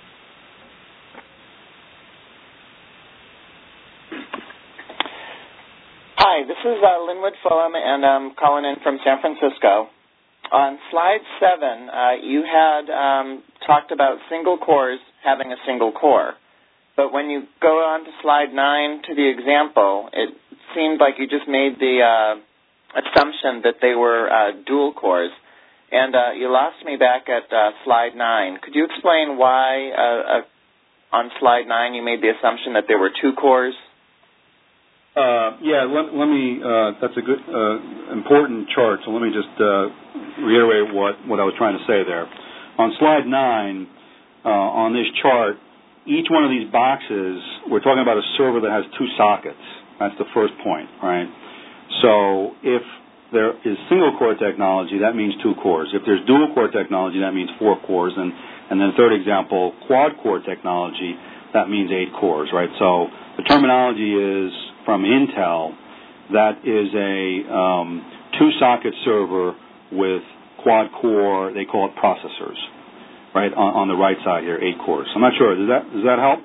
Hi, this is Linwood Fulham, and I'm calling in from San Francisco. On slide 7, you had talked about single cores having a single core. But when you go on to slide 9 to the example, it seemed like you just made the assumption that they were dual cores. And you lost me back at slide 9. Could you explain why on slide 9 you made the assumption that there were 2 cores? Yeah, let me, that's a good, important chart, so let me just reiterate what I was trying to say there. On slide 9, on this chart, each one of these boxes, we're talking about a server that has 2 sockets. That's the first point, right? So if there is single-core technology, that means 2 cores. If there's dual-core technology, that means 4 cores. And then third example, quad-core technology, that means 8 cores, right? So the terminology is from Intel, that is a 2-socket server with quad-core, they call it processors, right, on the right side here, 8 cores. I'm not sure. Does that help?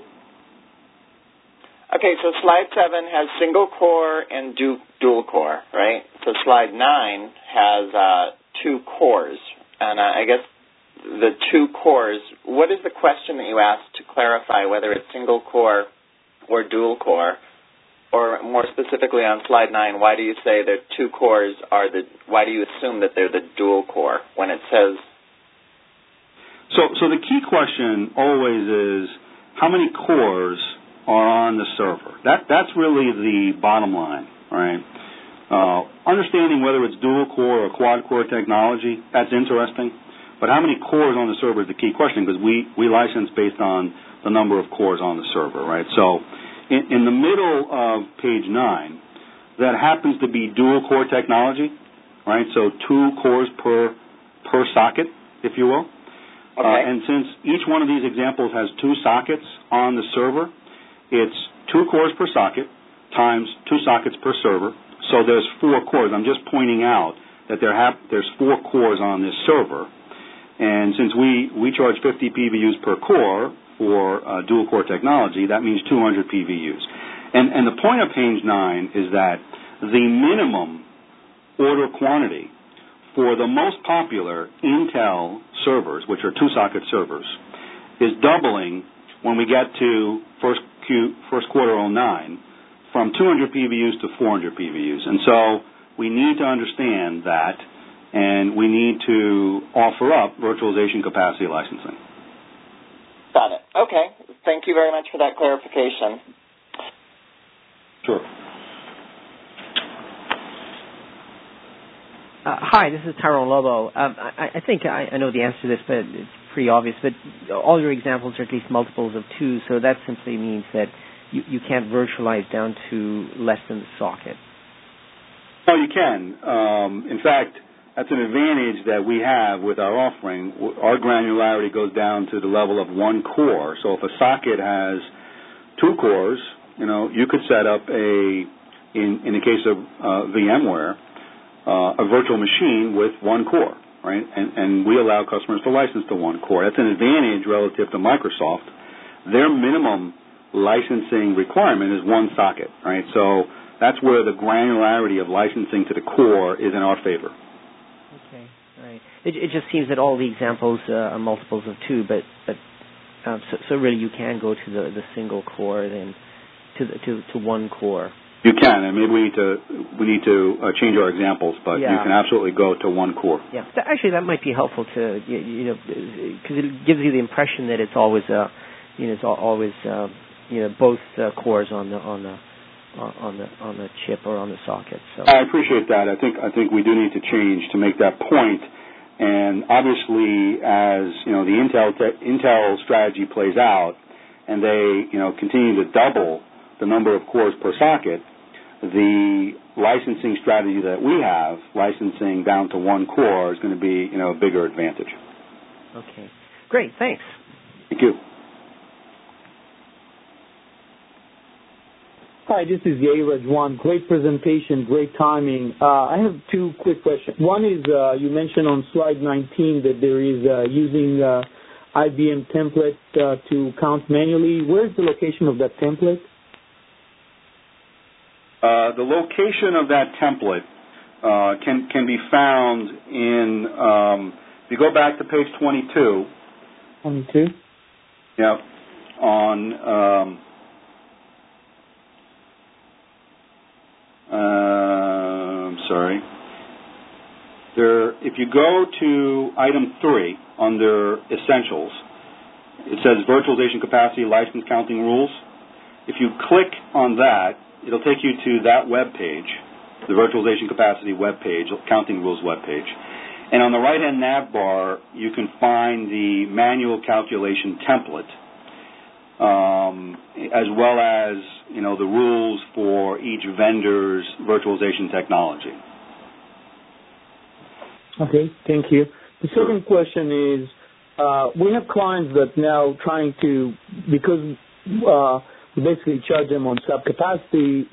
Okay, so slide 7 has single core and dual core, right? So slide 9 has 2 cores. And I guess the 2 cores, what is the question that you asked to clarify whether it's single core or dual core? Or more specifically on slide 9, why do you say that 2 cores why do you assume that they're the dual core when it says? So the key question always is how many cores are on the server. That's really the bottom line, right? Understanding whether it's dual core or quad core technology, that's interesting. But how many cores on the server is the key question because we license based on the number of cores on the server, right? So in the middle of page 9, that happens to be dual core technology, right? So 2 cores per socket, if you will. Okay. And since each one of these examples has 2 sockets on the server, it's 2 cores per socket times 2 sockets per server. So there's 4 cores. I'm just pointing out that there's 4 cores on this server. And since we charge 50 PVUs per core for dual core technology, that means 200 PVUs. And the point of page 9 is that the minimum order quantity for the most popular Intel servers, which are 2-socket servers, is doubling when we get to first quarter 09 from 200 PVUs to 400 PVUs. And so we need to understand that, and we need to offer up virtualization capacity licensing. Got it. Okay. Thank you very much for that clarification. Sure. Hi, this is Tyrone Lobo. I think I know the answer to this, but it's pretty obvious. But all your examples are at least multiples of 2, so that simply means that you can't virtualize down to less than the socket. No, you can. In fact, that's an advantage that we have with our offering. Our granularity goes down to the level of 1 core. So if a socket has 2 cores, you could set up in the case of VMware, a virtual machine with 1 core, right? And we allow customers to license to 1 core. That's an advantage relative to Microsoft. Their minimum licensing requirement is 1 socket, right? So that's where the granularity of licensing to the core is in our favor. Okay, all right. It just seems that all the examples are multiples of 2, but so really you can go to the single core then to 1 core. You can, and maybe we need to change our examples, but you can absolutely go to one core. Yeah, actually, that might be helpful to because it gives you the impression that it's always both cores on the chip or on the socket. So I appreciate that. I think we do need to change to make that point. And obviously, as the Intel strategy plays out, and they continue to double the number of cores per socket, the licensing strategy that we have, licensing down to one core, is going to be a bigger advantage. Okay, great. Thanks. Thank you. Hi, this is Yair Rajwan. Great presentation, great timing. I have two quick questions. One is you mentioned on slide 19 that there is using IBM template to count manually. Where's the location of that template? The location of that template can be found in, if you go back to page 22. 22? Yeah, on... I'm sorry. If you go to item 3 under Essentials, it says Virtualization Capacity License Counting Rules. If you click on that, it'll take you to that web page, the Virtualization Capacity web page, Counting Rules web page. And on the right-hand nav bar, you can find the manual calculation template, as well as the rules for each vendor's virtualization technology. Okay, thank you. The second question is, we have clients that now trying to, because we basically charge them on subcapacity,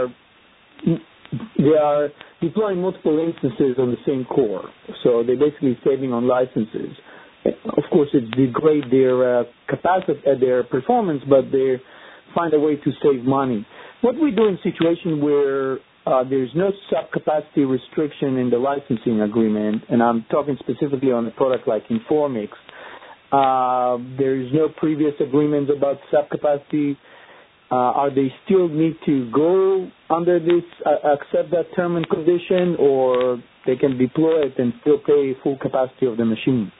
they are deploying multiple instances on the same core. So they're basically saving on licenses. Of course, it degrades their capacity, their performance, but they find a way to save money. What we do in a situation where there's no subcapacity restriction in the licensing agreement, and I'm talking specifically on a product like Informix, there is no previous agreements about subcapacity. Are they still need to go under this, accept that term and condition, or they can deploy it and still pay full capacity of the machine?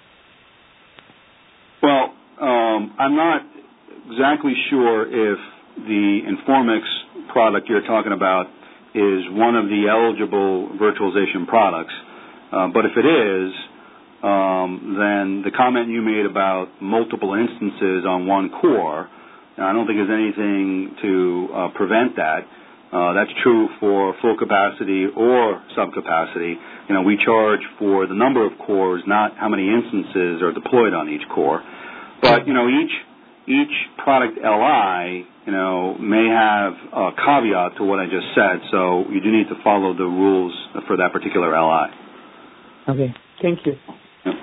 Well, I'm not exactly sure if the Informix product you're talking about is one of the eligible virtualization products. But if it is, then the comment you made about multiple instances on one core, I don't think there's anything to prevent that. That's true for full capacity or subcapacity. We charge for the number of cores, not how many instances are deployed on each core. But each product LI, may have a caveat to what I just said. So you do need to follow the rules for that particular LI. Okay, thank you. Yep.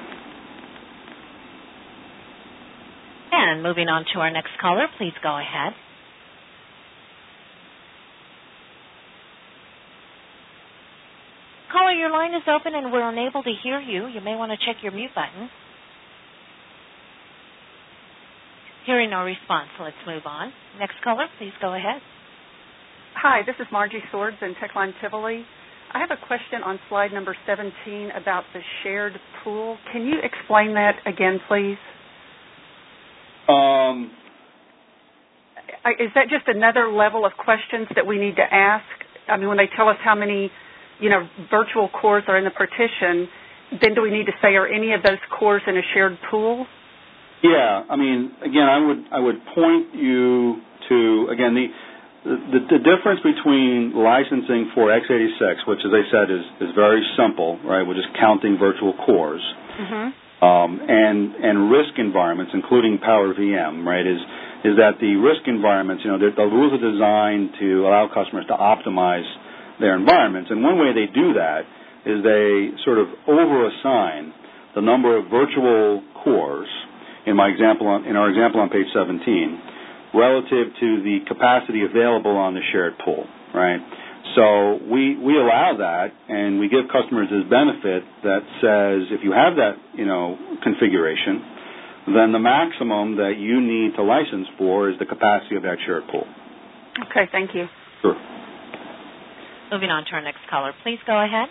And moving on to our next caller, please go ahead. Caller, your line is open and we're unable to hear you. You may want to check your mute button. Hearing no response, so let's move on. Next caller, please go ahead. Hi, this is Margie Swords in Techline Tivoli. I have a question on slide number 17 about the shared pool. Can you explain that again, please? Is that just another level of questions that we need to ask? I mean, when they tell us how many, virtual cores are in the partition, then do we need to say, are any of those cores in a shared pool? Yeah, I mean, again, I would point you to, again, the difference between licensing for x86, which, as I said, is very simple, right? We're just counting virtual cores, and RISC environments, including Power VM, right? Is that the RISC environments, the rules are designed to allow customers to optimize their environments, and one way they do that is they sort of over-assign the number of virtual cores. In our example on page 17, relative to the capacity available on the shared pool, right? So we allow that, and we give customers this benefit that says if you have that, configuration, then the maximum that you need to license for is the capacity of that shared pool. Okay, thank you. Sure. Moving on to our next caller. Please go ahead.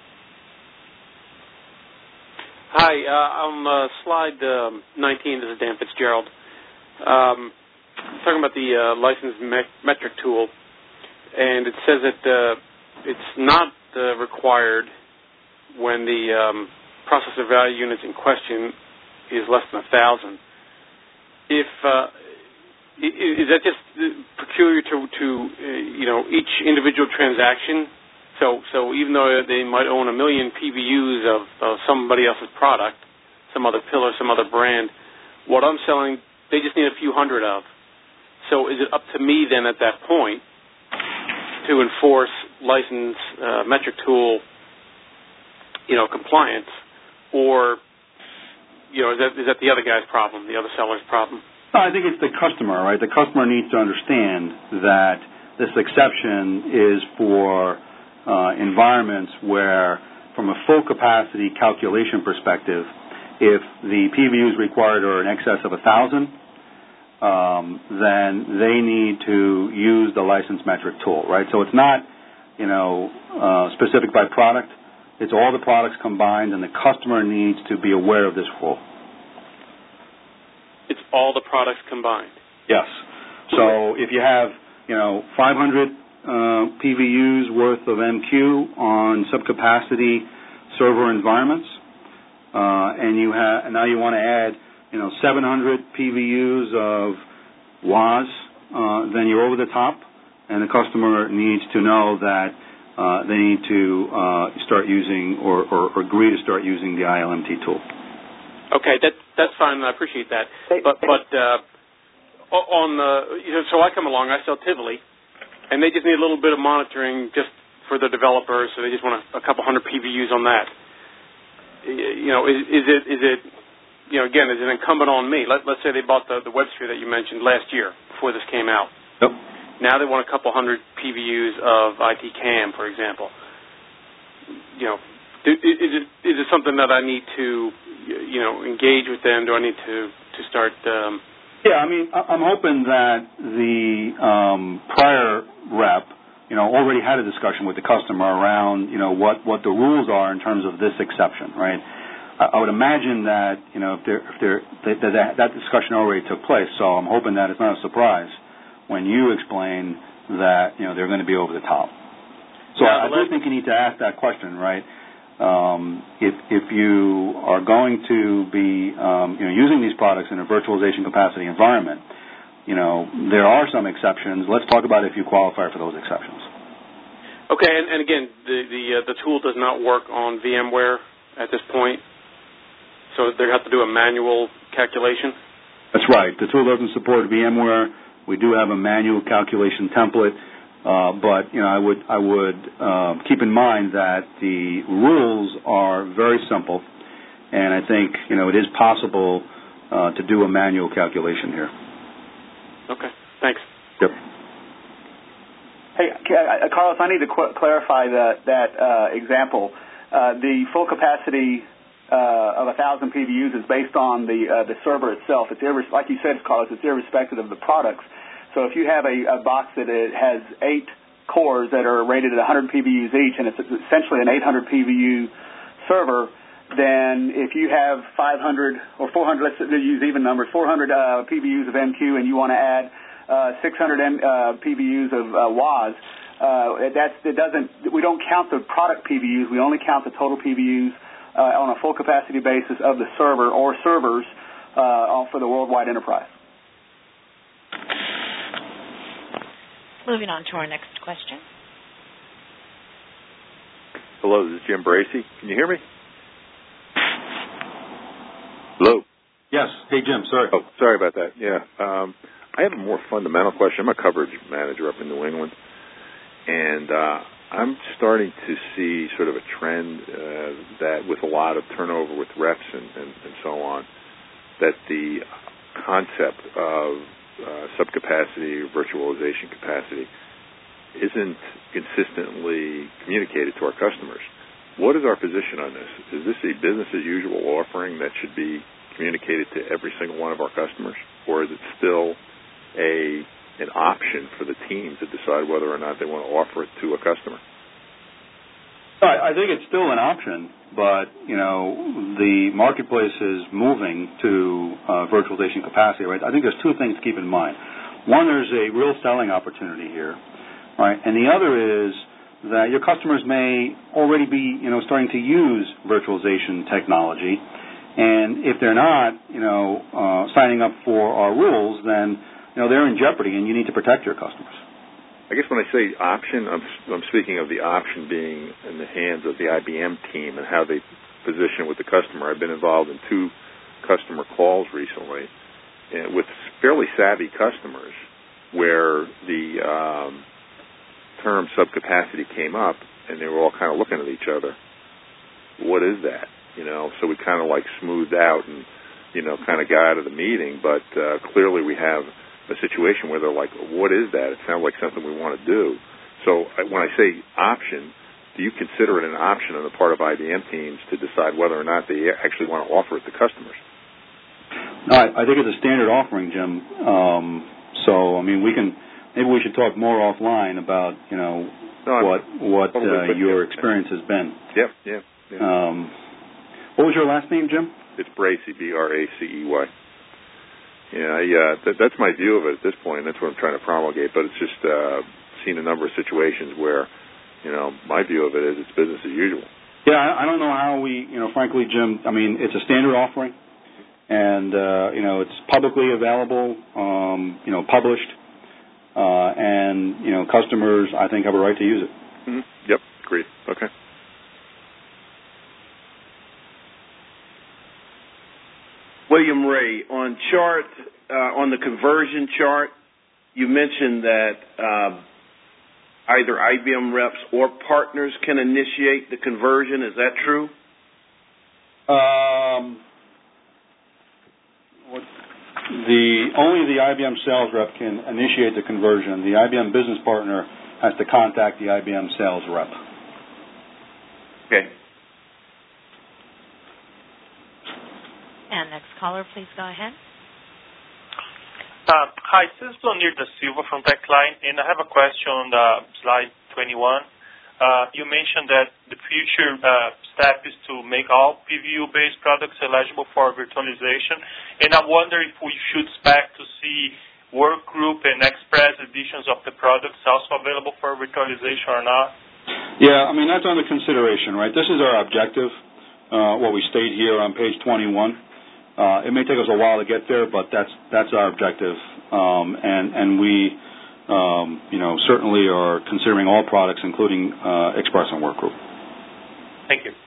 Hi, on slide 19, this is Dan Fitzgerald. Talking about the licensed metric tool, and it says that it's not required when the processor value units in question is less than 1,000. Is that just peculiar to each individual transaction? So even though they might own 1 million PBUs of somebody else's product, some other pillar, some other brand, what I'm selling, they just need a few hundred of. So is it up to me then at that point to enforce license metric tool, compliance, or is that the other guy's problem, the other seller's problem? No, I think it's the customer, right? The customer needs to understand that this exception is for environments where, from a full capacity calculation perspective, if the PVUs required are in excess of 1,000, then they need to use the license metric tool, right? So it's not, specific by product. It's all the products combined, and the customer needs to be aware of this rule. It's all the products combined? Yes. So if you have, 500 PVUs worth of MQ on subcapacity server environments, and now you want to add, 700 PVUs of WAS, then you're over the top, and the customer needs to know that they need to start using or agree to start using the ILMT tool. Okay, that's fine. I appreciate that. But so I come along, I sell Tivoli, and they just need a little bit of monitoring just for the developers. So they just want a couple hundred PVUs on that. Is it again, is it incumbent on me? Let's say they bought the WebSphere that you mentioned last year before this came out. Yep. Now they want a couple hundred PVUs of ITCAM, for example. Is it something that I need to, engage with them? Do I need to start? Yeah, I'm hoping that the prior rep, already had a discussion with the customer around, what the rules are in terms of this exception, right? I would imagine that, that discussion already took place. So I'm hoping that it's not a surprise when you explain that, they're going to be over the top. So I do think you need to ask that question, right? If you are going to be using these products in a virtualization capacity environment, there are some exceptions. Let's talk about if you qualify for those exceptions. Okay, and again, the tool does not work on VMware at this point, so they have to do a manual calculation? That's right. The tool doesn't support VMware. We do have a manual calculation template. But I would keep in mind that the rules are very simple, and I think it is possible to do a manual calculation here. Okay, thanks. Yep. Hey, Carlos, I need to clarify that example. The full capacity of 1,000 PVUs is based on the server itself. It's like you said, Carlos, it's irrespective of the products. So if you have a box that it has 8 cores that are rated at 100 PVUs each, and it's essentially an 800 PVU server, then if you have 500 or 400, let's use even numbers, 400 PVUs of MQ, and you want to add 600 PVUs of WAS, we don't count the product PVUs. We only count the total PVUs on a full capacity basis of the server or servers for the worldwide enterprise. Moving on to our next question. Hello, this is Jim Bracey. Can you hear me? Hello? Yes. Hey, Jim. Sorry. Oh, sorry about that. Yeah. I have a more fundamental question. I'm a coverage manager up in New England, and I'm starting to see sort of a trend that with a lot of turnover with reps and so on, that the concept of subcapacity or virtualization capacity isn't consistently communicated to our customers. What is our position on this? Is this a business-as-usual offering that should be communicated to every single one of our customers, or is it still an option for the team to decide whether or not they want to offer it to a customer? I think it's still an option, but the marketplace is moving to virtualization capacity, right? I think there's two things to keep in mind. One, there's a real selling opportunity here, right? And the other is that your customers may already be, starting to use virtualization technology, and if they're not, signing up for our rules, then they're in jeopardy, and you need to protect your customers. I guess when I say option, I'm speaking of the option being in the hands of the IBM team and how they position with the customer. I've been involved in 2 customer calls recently with fairly savvy customers where the term subcapacity came up, and they were all kind of looking at each other. What is that? So we kind of like smoothed out and, kind of got out of the meeting, but clearly we have a situation where they're like, what is that? It sounds like something we want to do. So when I say option, do you consider it an option on the part of IBM teams to decide whether or not they actually want to offer it to customers? No, I think it's a standard offering, Jim. Maybe we should talk more offline about, what your experience has been. Yep. What was your last name, Jim? It's Bracey, Bracey. Yeah, that's my view of it at this point. That's what I'm trying to promulgate. But it's just seen a number of situations where, my view of it is it's business as usual. Yeah, I don't know how we, frankly, Jim. It's a standard offering, and it's publicly available, published, and customers, I think, have a right to use it. Mm-hmm. Yep, agreed. Okay. William Ray, on the conversion chart, you mentioned that either IBM reps or partners can initiate the conversion. Is that true? Only the IBM sales rep can initiate the conversion. The IBM business partner has to contact the IBM sales rep. Okay. And next caller, please go ahead. Hi, this is Lonir da Silva from TechLine, and I have a question on slide 21. You mentioned that the future step is to make all PVU-based products eligible for virtualization, and I wonder if we should expect to see Workgroup and Express editions of the products also available for virtualization or not? Yeah, that's under consideration, right? This is our objective, what we state here on page 21. It may take us a while to get there, but that's our objective, and we, certainly are considering all products, including Express and Workgroup. Thank you.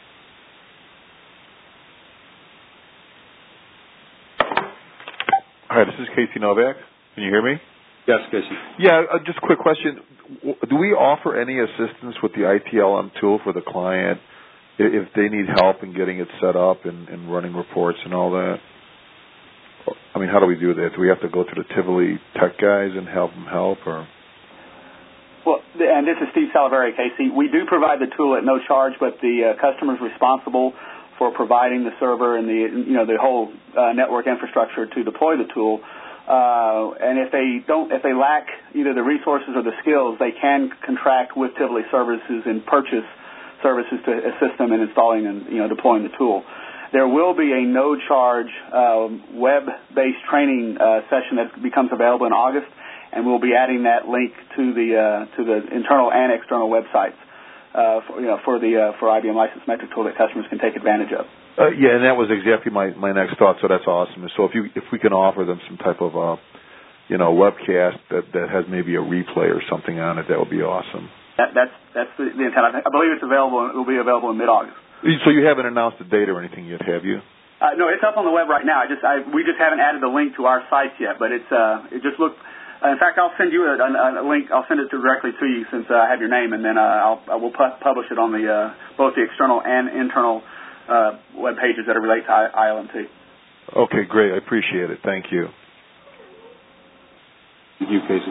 Hi, this is Casey Novak. Can you hear me? Yes, Casey. Yeah, just a quick question. Do we offer any assistance with the ITLM tool for the client if they need help in getting it set up and running reports and all that? How do we do that? Do we have to go to the Tivoli tech guys and help them help, or? Well, and this is Steve Saliveri, Casey. We do provide the tool at no charge, but the customer is responsible for providing the server and the whole network infrastructure to deploy the tool. And if they lack either the resources or the skills, they can contract with Tivoli Services and purchase services to assist them in installing and deploying the tool. There will be a no-charge web-based training session that becomes available in August, and we'll be adding that link to the internal and external websites for IBM License Metric Tool that customers can take advantage of. Yeah, and that was exactly my next thought. So that's awesome. So if we can offer them some type of webcast that has maybe a replay or something on it, that would be awesome. That's the intent. I believe it's available. It will be available in mid-August. So you haven't announced the date or anything yet, have you? No, it's up on the web right now. We just haven't added the link to our sites yet, but it just looked. In fact, I'll send you a link. I'll send it directly to you since I have your name, and then I will publish it on both the external and internal web pages that relate to ILMT. Okay, great. I appreciate it. Thank you. Thank you, Casey.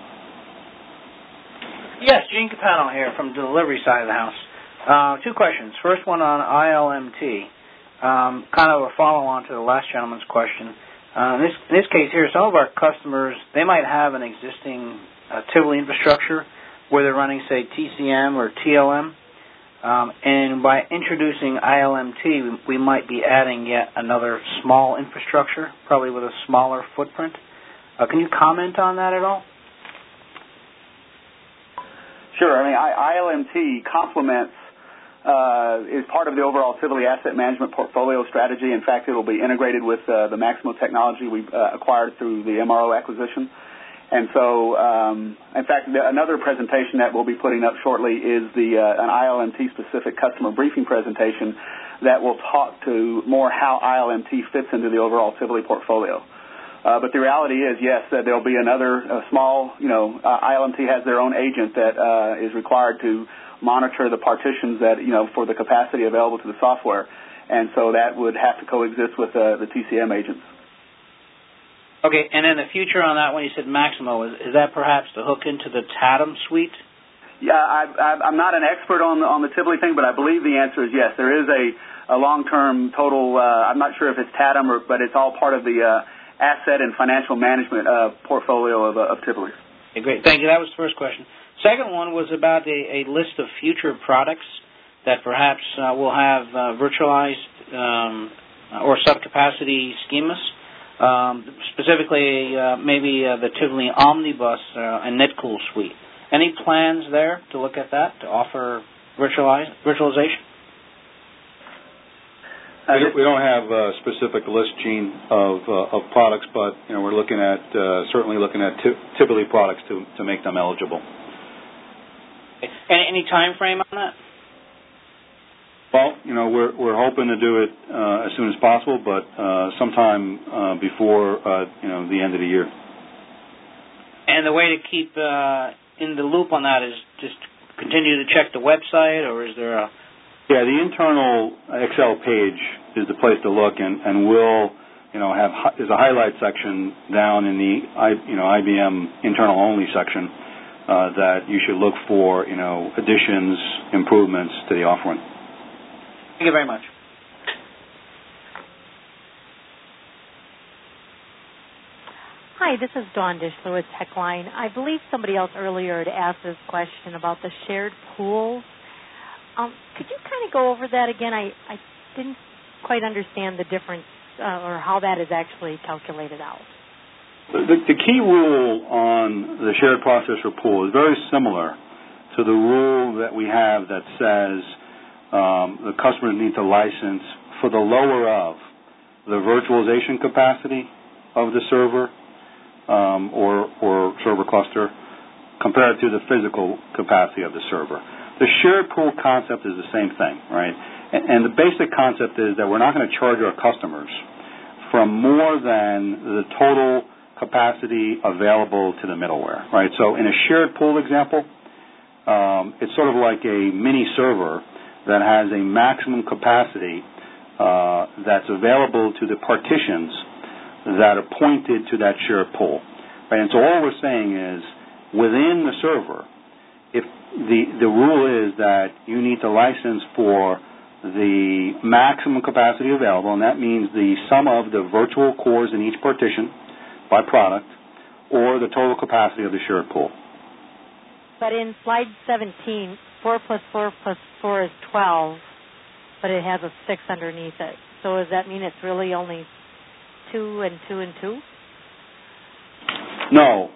Yes, Gene Capano here from the delivery side of the house. Two questions. First one on ILMT, kind of a follow-on to the last gentleman's question. In this case here, some of our customers, they might have an existing Tivoli infrastructure where they're running, say, TCM or TLM. And by introducing ILMT, we might be adding yet another small infrastructure, probably with a smaller footprint. Can you comment on that at all? Sure. I mean, ILMT complements, is part of the overall Tivoli asset management portfolio strategy. In fact, it will be integrated with the Maximo technology we acquired through the MRO acquisition. And so, in fact, another presentation that we'll be putting up shortly is an ILMT-specific customer briefing presentation that will talk to more how ILMT fits into the overall Tivoli portfolio. But the reality is, yes, that there'll be another small, ILMT has their own agent that is required to monitor the partitions that, for the capacity available to the software. And so that would have to coexist with the TCM agents. Okay, and then the future on that one, you said Maximo. Is that perhaps to hook into the TATM suite? Yeah, I'm not an expert on the Tivoli thing, but I believe the answer is yes. There is a long-term total, I'm not sure if it's TATM, but it's all part of the asset and financial management portfolio of Tivoli. Okay, great. Thank you. That was the first question. Second one was about a list of future products that perhaps will have virtualized or subcapacity schemas. Specifically, maybe the Tivoli Omnibus and NetCool suite. Any plans there to look at that, to offer virtualization? We don't have a specific list, Gene, of products, but we're looking at certainly looking at Tivoli products to make them eligible. Okay. Any time frame on that? Well, we're hoping to do it as soon as possible, but sometime before the end of the year. And the way to keep in the loop on that is just continue to check the website, or is there a? Yeah, the internal Excel page is the place to look, and we'll there's a highlight section down in the IBM internal only section that you should look for additions, improvements to the offering. Thank you very much. Hi, this is Dawn Dishler with TechLine. I believe somebody else earlier had asked this question about the shared pools. Could you kind of go over that again? I didn't quite understand the difference or how that is actually calculated out. The key rule on the shared processor pool is very similar to the rule that we have that says the customers need to license for the lower of the virtualization capacity of the server or server cluster compared to the physical capacity of the server. The shared pool concept is the same thing, right? And the basic concept is that we're not going to charge our customers from more than the total capacity available to the middleware, right? So in a shared pool example, it's sort of like a mini server that has a maximum capacity that's available to the partitions that are pointed to that shared pool. Right? And so all we're saying is within the server, if the rule is that you need to license for the maximum capacity available, and that means the sum of the virtual cores in each partition by product or the total capacity of the shared pool. But in slide 17, 4 plus 4 plus 4 is 12, but it has a 6 underneath it. So does that mean it's really only 2 and 2 and 2? No.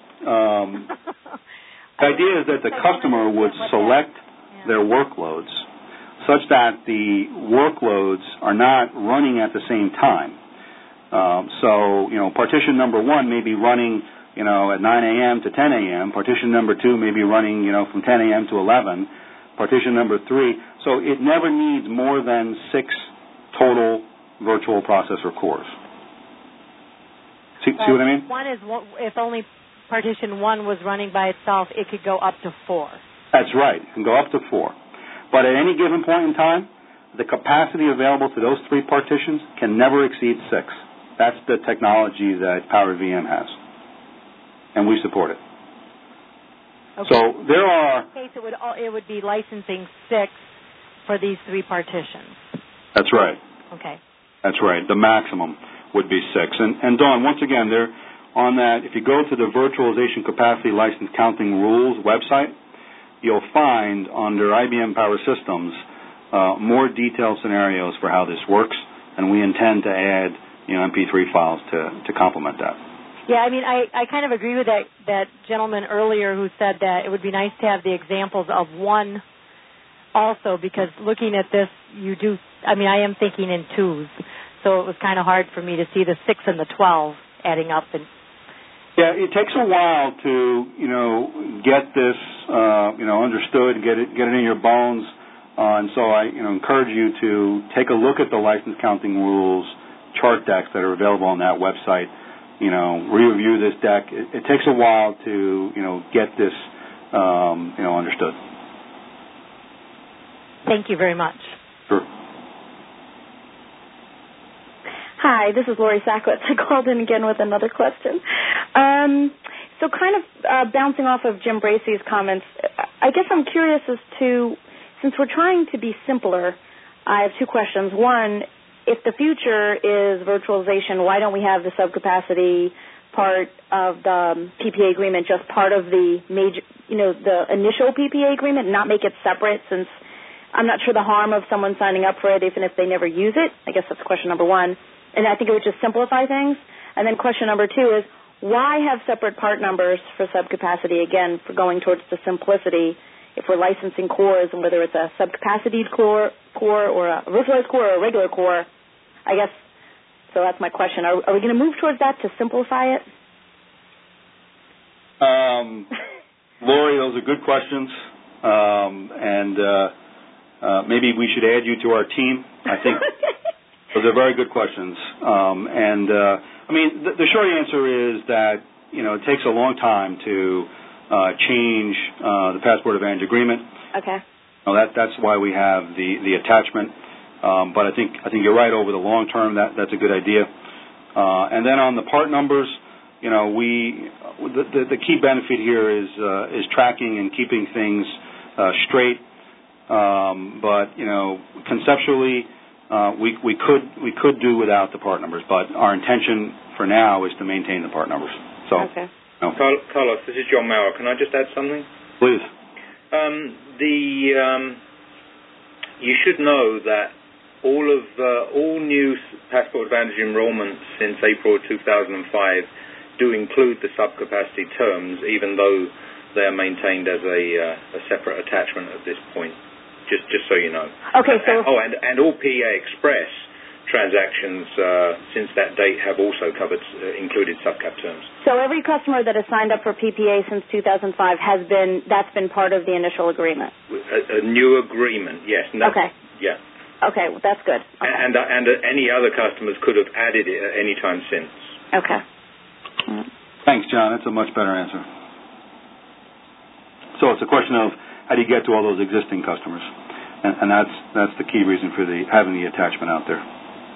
The idea is that the customer would select their workloads such that the workloads are not running at the same time. So, partition number 1 may be running, at 9 a.m. to 10 a.m. Partition number 2 may be running, from 10 a.m. to 11. Partition number 3. So it never needs more than 6 total virtual processor cores. See what I mean? One is if only partition 1 was running by itself, it could go up to 4. That's right. It can go up to 4. But at any given point in time, the capacity available to those 3 partitions can never exceed 6. That's the technology that Power VM has. And we support it. Okay. So there are... In this case, it would be licensing 6 for these 3 partitions. That's right. Okay. That's right. The maximum would be 6. And Dawn, once again, there on that, if you go to the Virtualization Capacity License Counting Rules website, you'll find under IBM Power Systems more detailed scenarios for how this works, and we intend to add MP3 files to complement that. Yeah, I mean, I kind of agree with that gentleman earlier who said that it would be nice to have the examples of one also, because looking at this, I am thinking in twos, so it was kind of hard for me to see the 6 and the 12 adding up. Yeah, it takes a while to, get this, understood, get it in your bones. And so I, encourage you to take a look at the license counting rules chart decks that are available on that website. Re-review this deck. It takes a while to, get this, understood. Thank you very much. Sure. Hi, this is Lori Sakowitz. I called in again with another question. So kind of bouncing off of Jim Bracey's comments, I guess I'm curious as to, since we're trying to be simpler, I have two questions. One, if the future is virtualization, why don't we have the subcapacity part of the PPA agreement just part of the major, the initial PPA agreement, not make it separate, since I'm not sure the harm of someone signing up for it even if they never use it? I guess that's question number one. And I think it would just simplify things. And then question number two is, why have separate part numbers for subcapacity, again, for going towards the simplicity, if we're licensing cores, and whether it's a subcapacity core or a virtualized core or a regular core? I guess, so that's my question. Are we going to move towards that to simplify it? Lori, those are good questions. Maybe we should add you to our team. I think those are very good questions. The short answer is that, it takes a long time to change the Passport Advantage agreement. Okay. That's why we have the attachment. But I think you're right. Over the long term, that's a good idea. And then on the part numbers, the key benefit here is tracking and keeping things straight. But conceptually, we could do without the part numbers, but our intention for now is to maintain the part numbers. So, okay. Carlos, this is John Maurer. Can I just add something? Please. You should know that all new Passport Advantage enrollments since April 2005 do include the subcapacity terms, even though they are maintained as a separate attachment at this point. Just so you know. Okay. So. And all PA Express transactions since that date have also included subcap terms. So every customer that has signed up for PPA since 2005 that's been part of the initial agreement. A new agreement, yes. Okay. Yeah. Okay, well, that's good. Okay. And any other customers could have added it at any time since. Okay. Thanks, John. That's a much better answer. So it's a question of how do you get to all those existing customers, and that's the key reason for having the attachment out there.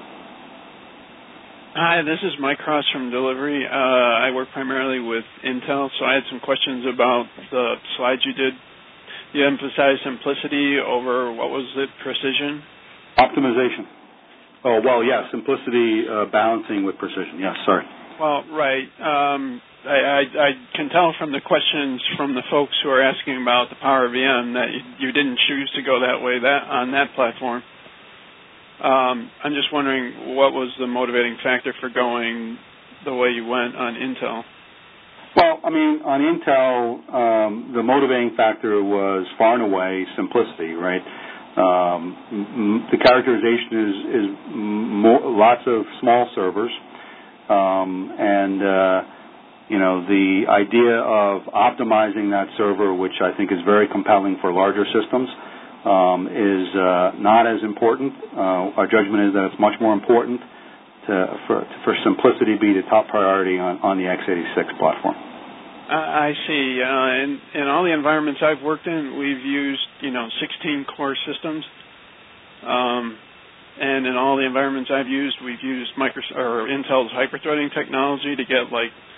Hi, this is Mike Cross from Delivery. I work primarily with Intel, so I had some questions about the slides you did. You emphasized simplicity over, what was it, precision? Optimization. Oh, well, yeah, simplicity balancing with precision. Yes, sorry. Well, right. I can tell from the questions from the folks who are asking about the Power VM that you didn't choose to go that way on that platform. I'm just wondering, what was the motivating factor for going the way you went on Intel? Well, on Intel, the motivating factor was far and away simplicity, right? The characterization is lots of small servers, the idea of optimizing that server, which I think is very compelling for larger systems, is not as important. Our judgment is that it's much more important for simplicity be the top priority on the x86 platform. I see. In all the environments I've worked in, we've used 16-core systems, and in all the environments I've used, we've used Intel's hyperthreading technology to get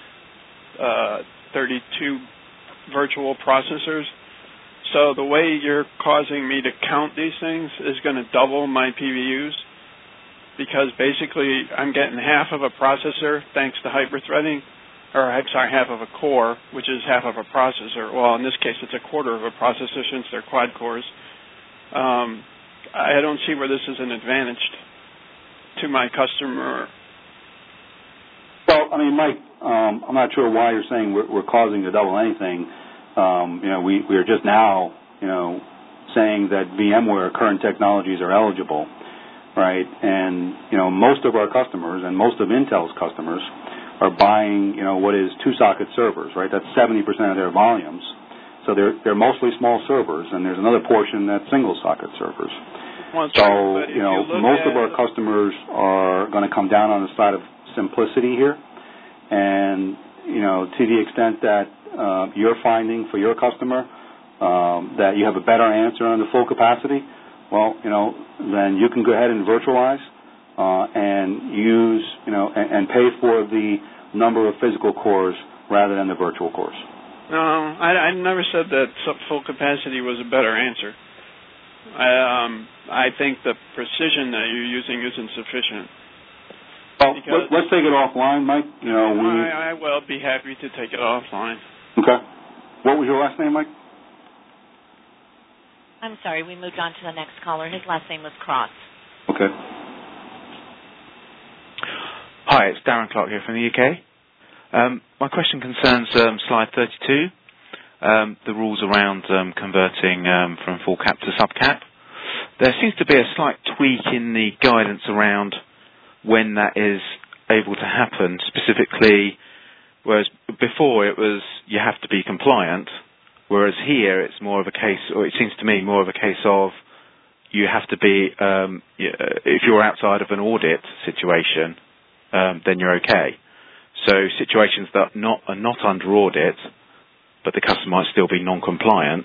32 virtual processors. So the way you're causing me to count these things is going to double my PVUs, because basically I'm getting half of a processor thanks to hyperthreading, half of a core, which is half of a processor. Well, in this case, it's a quarter of a processor since they're quad cores. I don't see where this is an advantage to my customer. Well, I mean, Mike, I'm not sure why you're saying we're causing to double anything. We are just now, saying that VMware current technologies are eligible, right? And most of our customers and most of Intel's customers are buying, what is two-socket servers, right? That's 70% of their volumes. So they're mostly small servers, and there's another portion that's single-socket servers. Well, so, most of our it, customers are going to come down on the side of simplicity here. And, to the extent that you're finding for your customer that you have a better answer on the full capacity, well, then you can go ahead and virtualize and use, and pay for the number of physical cores rather than the virtual cores. No, I never said that full capacity was a better answer. I think the precision that you're using isn't sufficient. Well, let's take it offline, Mike. I will be happy to take it offline. Okay. What was your last name, Mike? I'm sorry, we moved on to the next caller. His last name was Cross. Okay. Hi, it's Darren Clark here from the UK. My question concerns slide 32, the rules around converting from full cap to subcap. There seems to be a slight tweak in the guidance around when that is able to happen, specifically, whereas before it was you have to be compliant, whereas here it's more of a case, or it seems to me more of a case of you have to be, if you're outside of an audit situation, then you're okay. So situations that are not under audit, but the customer might still be non-compliant,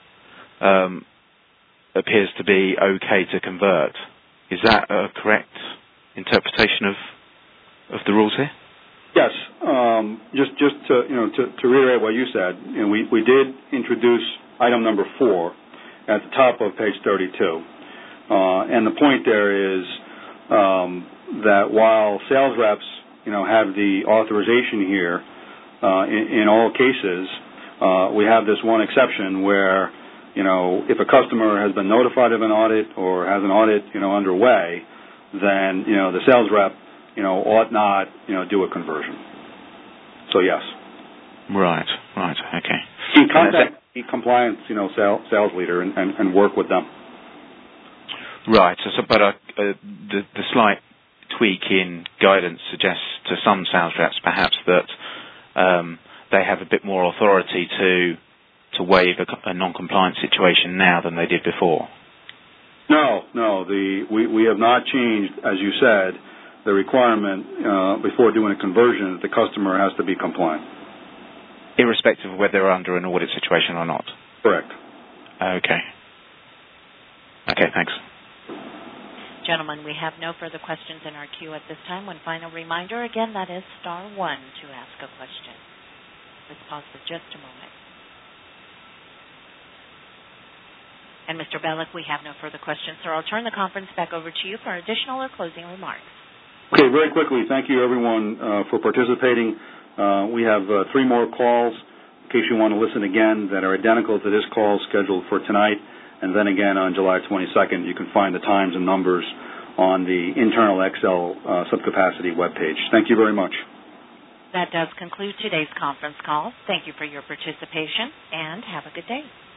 appears to be okay to convert. Is that a correct interpretation of the rules here? Yes. Just to reiterate what you said, we did introduce item number 4 at the top of page 32, and the point there is that while sales reps, have the authorization here, in all cases, we have this one exception where, if a customer has been notified of an audit or has an audit, underway, then, the sales rep, ought not, do a conversion. So yes. Right, okay. You contact the compliance, sales leader and work with them. Right, but the slight tweak in guidance suggests to some sales reps perhaps that they have a bit more authority to waive a non-compliant situation now than they did before. No, we have not changed, as you said, the requirement before doing a conversion that the customer has to be compliant. Irrespective of whether they're under an audit situation or not? Correct. Okay, thanks. Gentlemen, we have no further questions in our queue at this time. One final reminder, again, that is star 1 to ask a question. Let's pause for just a moment. And Mr. Bellick, we have no further questions, so I'll turn the conference back over to you for additional or closing remarks. Okay, very quickly, thank you everyone for participating. We have 3 more calls, in case you want to listen again, that are identical to this call scheduled for tonight, and then again on July 22nd. You can find the times and numbers on the internal Excel subcapacity webpage. Thank you very much. That does conclude today's conference call. Thank you for your participation, and have a good day.